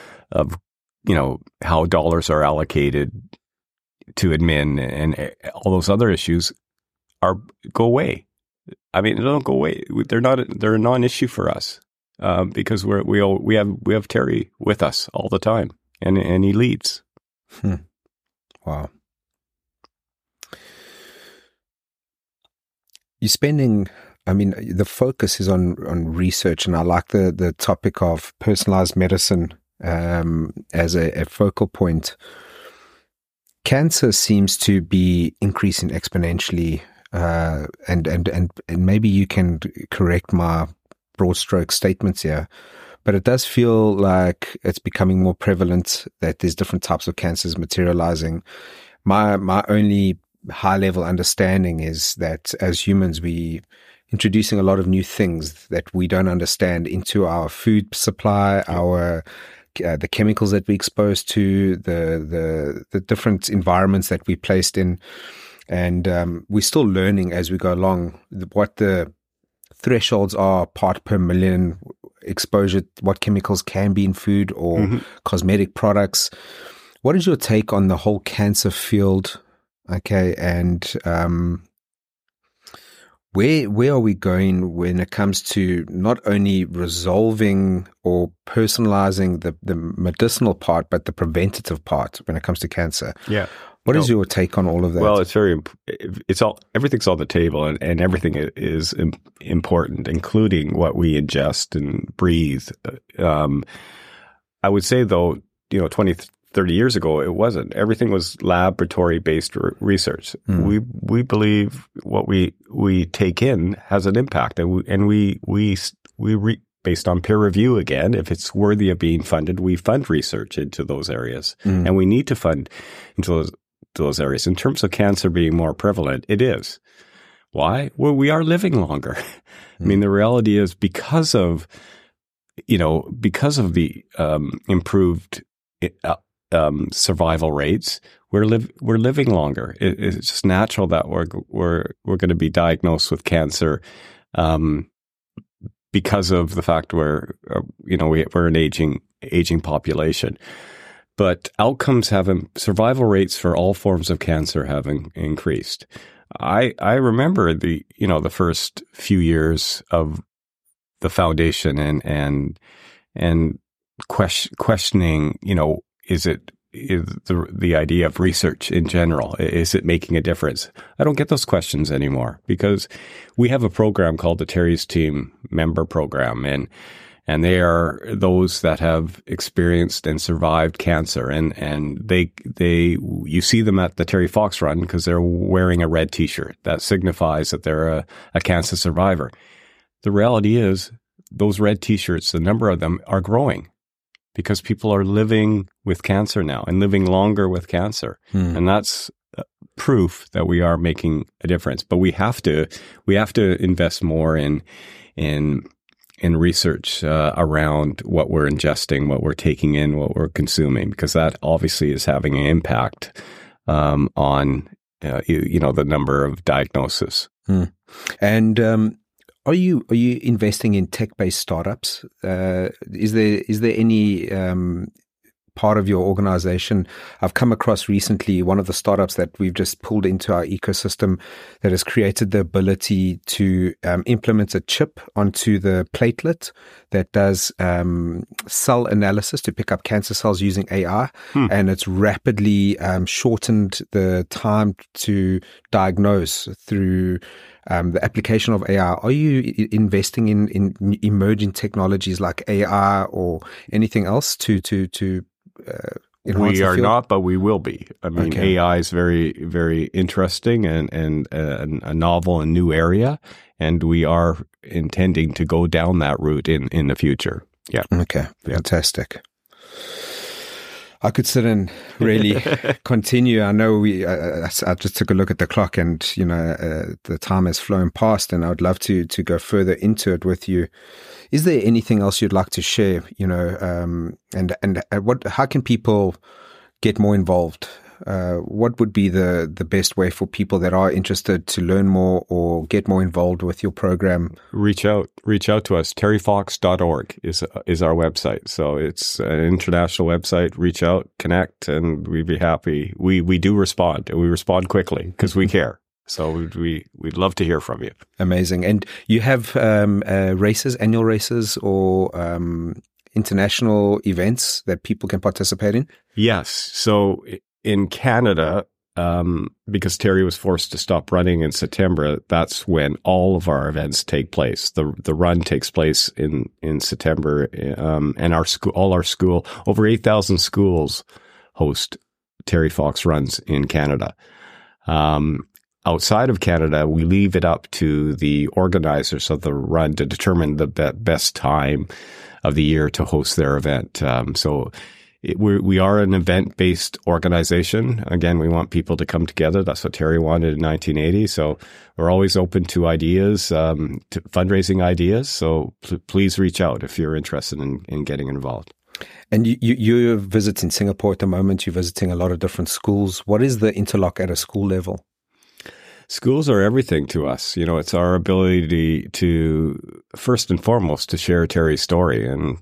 how dollars are allocated to admin and all those other issues go away. I mean, they don't go away. They're a non-issue for us because we have Terry with us all the time, and he leads. Wow. You're spending, the focus is on research, and I like the topic of personalized medicine as a focal point. Cancer seems to be increasing exponentially, and maybe you can correct my broad stroke statements here, but it does feel like it's becoming more prevalent, that there's different types of cancers materializing. My only high level understanding is that as humans, we introducing a lot of new things that we don't understand into our food supply, the chemicals that we exposed to, the different environments that we placed in, and we're still learning as we go along what the thresholds are, part per million exposure, what chemicals can be in food or cosmetic products. What is your take on the whole cancer field? Okay, and Where are we going when it comes to not only resolving or personalizing the medicinal part, but the preventative part when it comes to cancer? Yeah. What is your take on all of that? Well, everything's on the table, and everything is important, including what we ingest and breathe. I would say, though, 20, 30 years ago, it wasn't. Everything was laboratory-based research. We believe what we take in has an impact, and we based on peer review again. If it's worthy of being funded, we fund research into those areas, and we need to fund into those areas. In terms of cancer being more prevalent, it is. Why? Well, we are living longer. I mean, the reality is because of the improved survival rates, we're living longer. It's just natural that we're going to be diagnosed with cancer because of the fact we're an aging population. But survival rates for all forms of cancer have increased. I remember the first few years of the foundation and questioning, is the idea of research in general, is it making a difference? I don't get those questions anymore because we have a program called the Terry's Team Member Program, and they are those that have experienced and survived cancer, and you see them at the Terry Fox Run because they're wearing a red T-shirt that signifies that they're a cancer survivor. The reality is those red T-shirts, the number of them are growing because people are living with cancer now and living longer with cancer, and that's proof that we are making a difference. But we have to invest more in research around what we're ingesting, what we're taking in, what we're consuming, because that obviously is having an impact on the number of diagnoses. And are you investing in tech-based startups? Is there any part of your organization? I've come across recently one of the startups that we've just pulled into our ecosystem that has created the ability to implement a chip onto the platelet that does cell analysis to pick up cancer cells using AI, and it's rapidly shortened the time to diagnose through the application of AI. Are you investing in emerging technologies like AI or anything else to we are not, but we will be. I mean, okay. AI is very, very interesting and a novel and new area, and we are intending to go down that route in the future. Yeah. Okay. Fantastic. I could sit and really continue. I know I just took a look at the clock, and the time has flown past, and I would love to go further into it with you. Is there anything else you'd like to share? How can people get more involved? What would be the best way for people that are interested to learn more or get more involved with your program? Reach out to us. terryfox.org is our website. So it's an international website. Reach out, connect, and we'd be happy. We do respond, and we respond quickly because we care. So we'd love to hear from you. Amazing. And you have races, annual races, or international events that people can participate in? Yes. So in Canada, because Terry was forced to stop running in September, that's when all of our events take place. The run takes place in September, and all our school, over 8,000 schools host Terry Fox runs in Canada. Outside of Canada, we leave it up to the organizers of the run to determine the best time of the year to host their event. We are an event-based organization. Again, we want people to come together. That's what Terry wanted in 1980. So we're always open to ideas, to fundraising ideas. So please reach out if you're interested in getting involved. And you're visiting Singapore at the moment. You're visiting a lot of different schools. What is the interlock at a school level? Schools are everything to us. It's our ability to, first and foremost, to share Terry's story. And,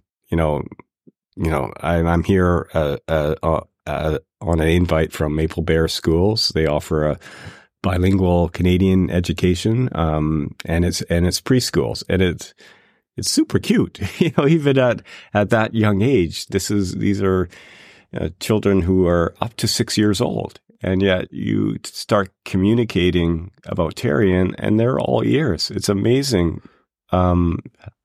I'm here on an invite from Maple Bear Schools. They offer bilingual Canadian education, and it's preschools, and it's super cute. Even at that young age, these are children who are up to 6 years old, and yet you start communicating about Terry, and they're all ears. It's amazing. I'm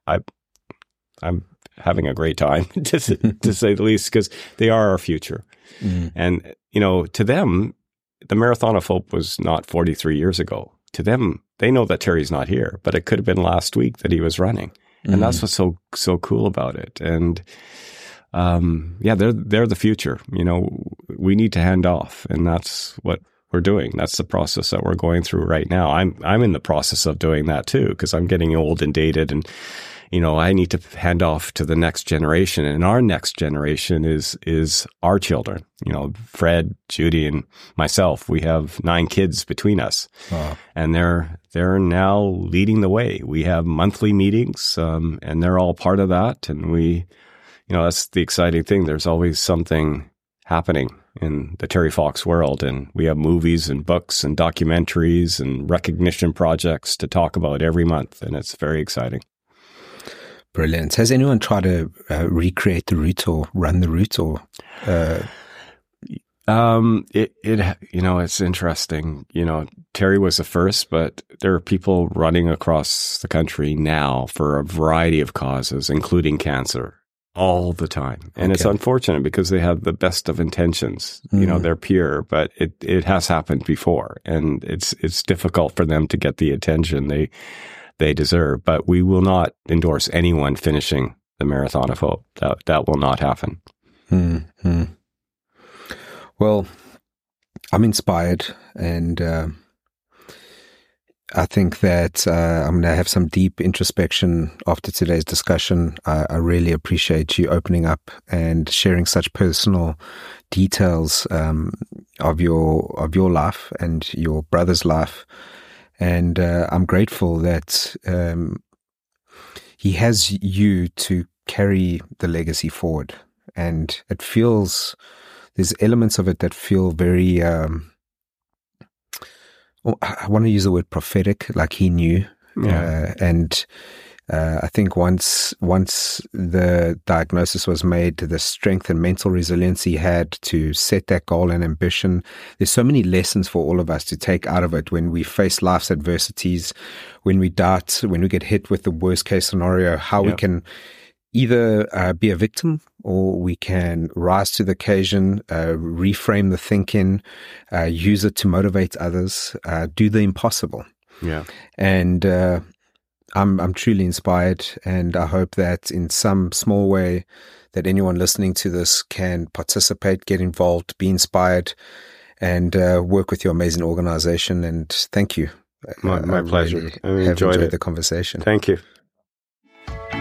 having a great time to say the least, because they are our future. And to them, the Marathon of Hope was not 43 years ago. To them, they know that Terry's not here, but it could have been last week that he was running. And that's what's so cool about it. And they're the future. We need to hand off, and that's what we're doing. That's the process that we're going through right now. I'm in the process of doing that too, because I'm getting old and dated, and I need to hand off to the next generation, and our next generation is our children. Fred, Judy, and myself. We have 9 kids between us, and they're now leading the way. We have monthly meetings, and they're all part of that. And we, that's the exciting thing. There's always something happening in the Terry Fox world, and we have movies and books and documentaries and recognition projects to talk about every month, and it's very exciting. Brilliant. Has anyone tried to recreate the route or run the route, or? It's interesting. Terry was the first, but there are people running across the country now for a variety of causes, including cancer, all the time. And It's unfortunate because they have the best of intentions. They're pure, but it has happened before, and it's difficult for them to get the attention they deserve. But we will not endorse anyone finishing the Marathon of Hope. That will not happen. Mm-hmm. Well, I'm inspired, and I think that I'm going to have some deep introspection after today's discussion. I really appreciate you opening up and sharing such personal details of your life and your brother's life. And I'm grateful that he has you to carry the legacy forward. And it feels, there's elements of it that feel very, I want to use the word prophetic, like he knew. Yeah. I think once the diagnosis was made, the strength and mental resilience he had to set that goal and ambition, there's so many lessons for all of us to take out of it when we face life's adversities, when we doubt, when we get hit with the worst case scenario, how we can either be a victim or we can rise to the occasion, reframe the thinking, use it to motivate others, do the impossible. Yeah. And I'm truly inspired, and I hope that in some small way that anyone listening to this can participate, get involved, be inspired, and work with your amazing organization. And thank you. My pleasure. Really I enjoyed the conversation. Thank you.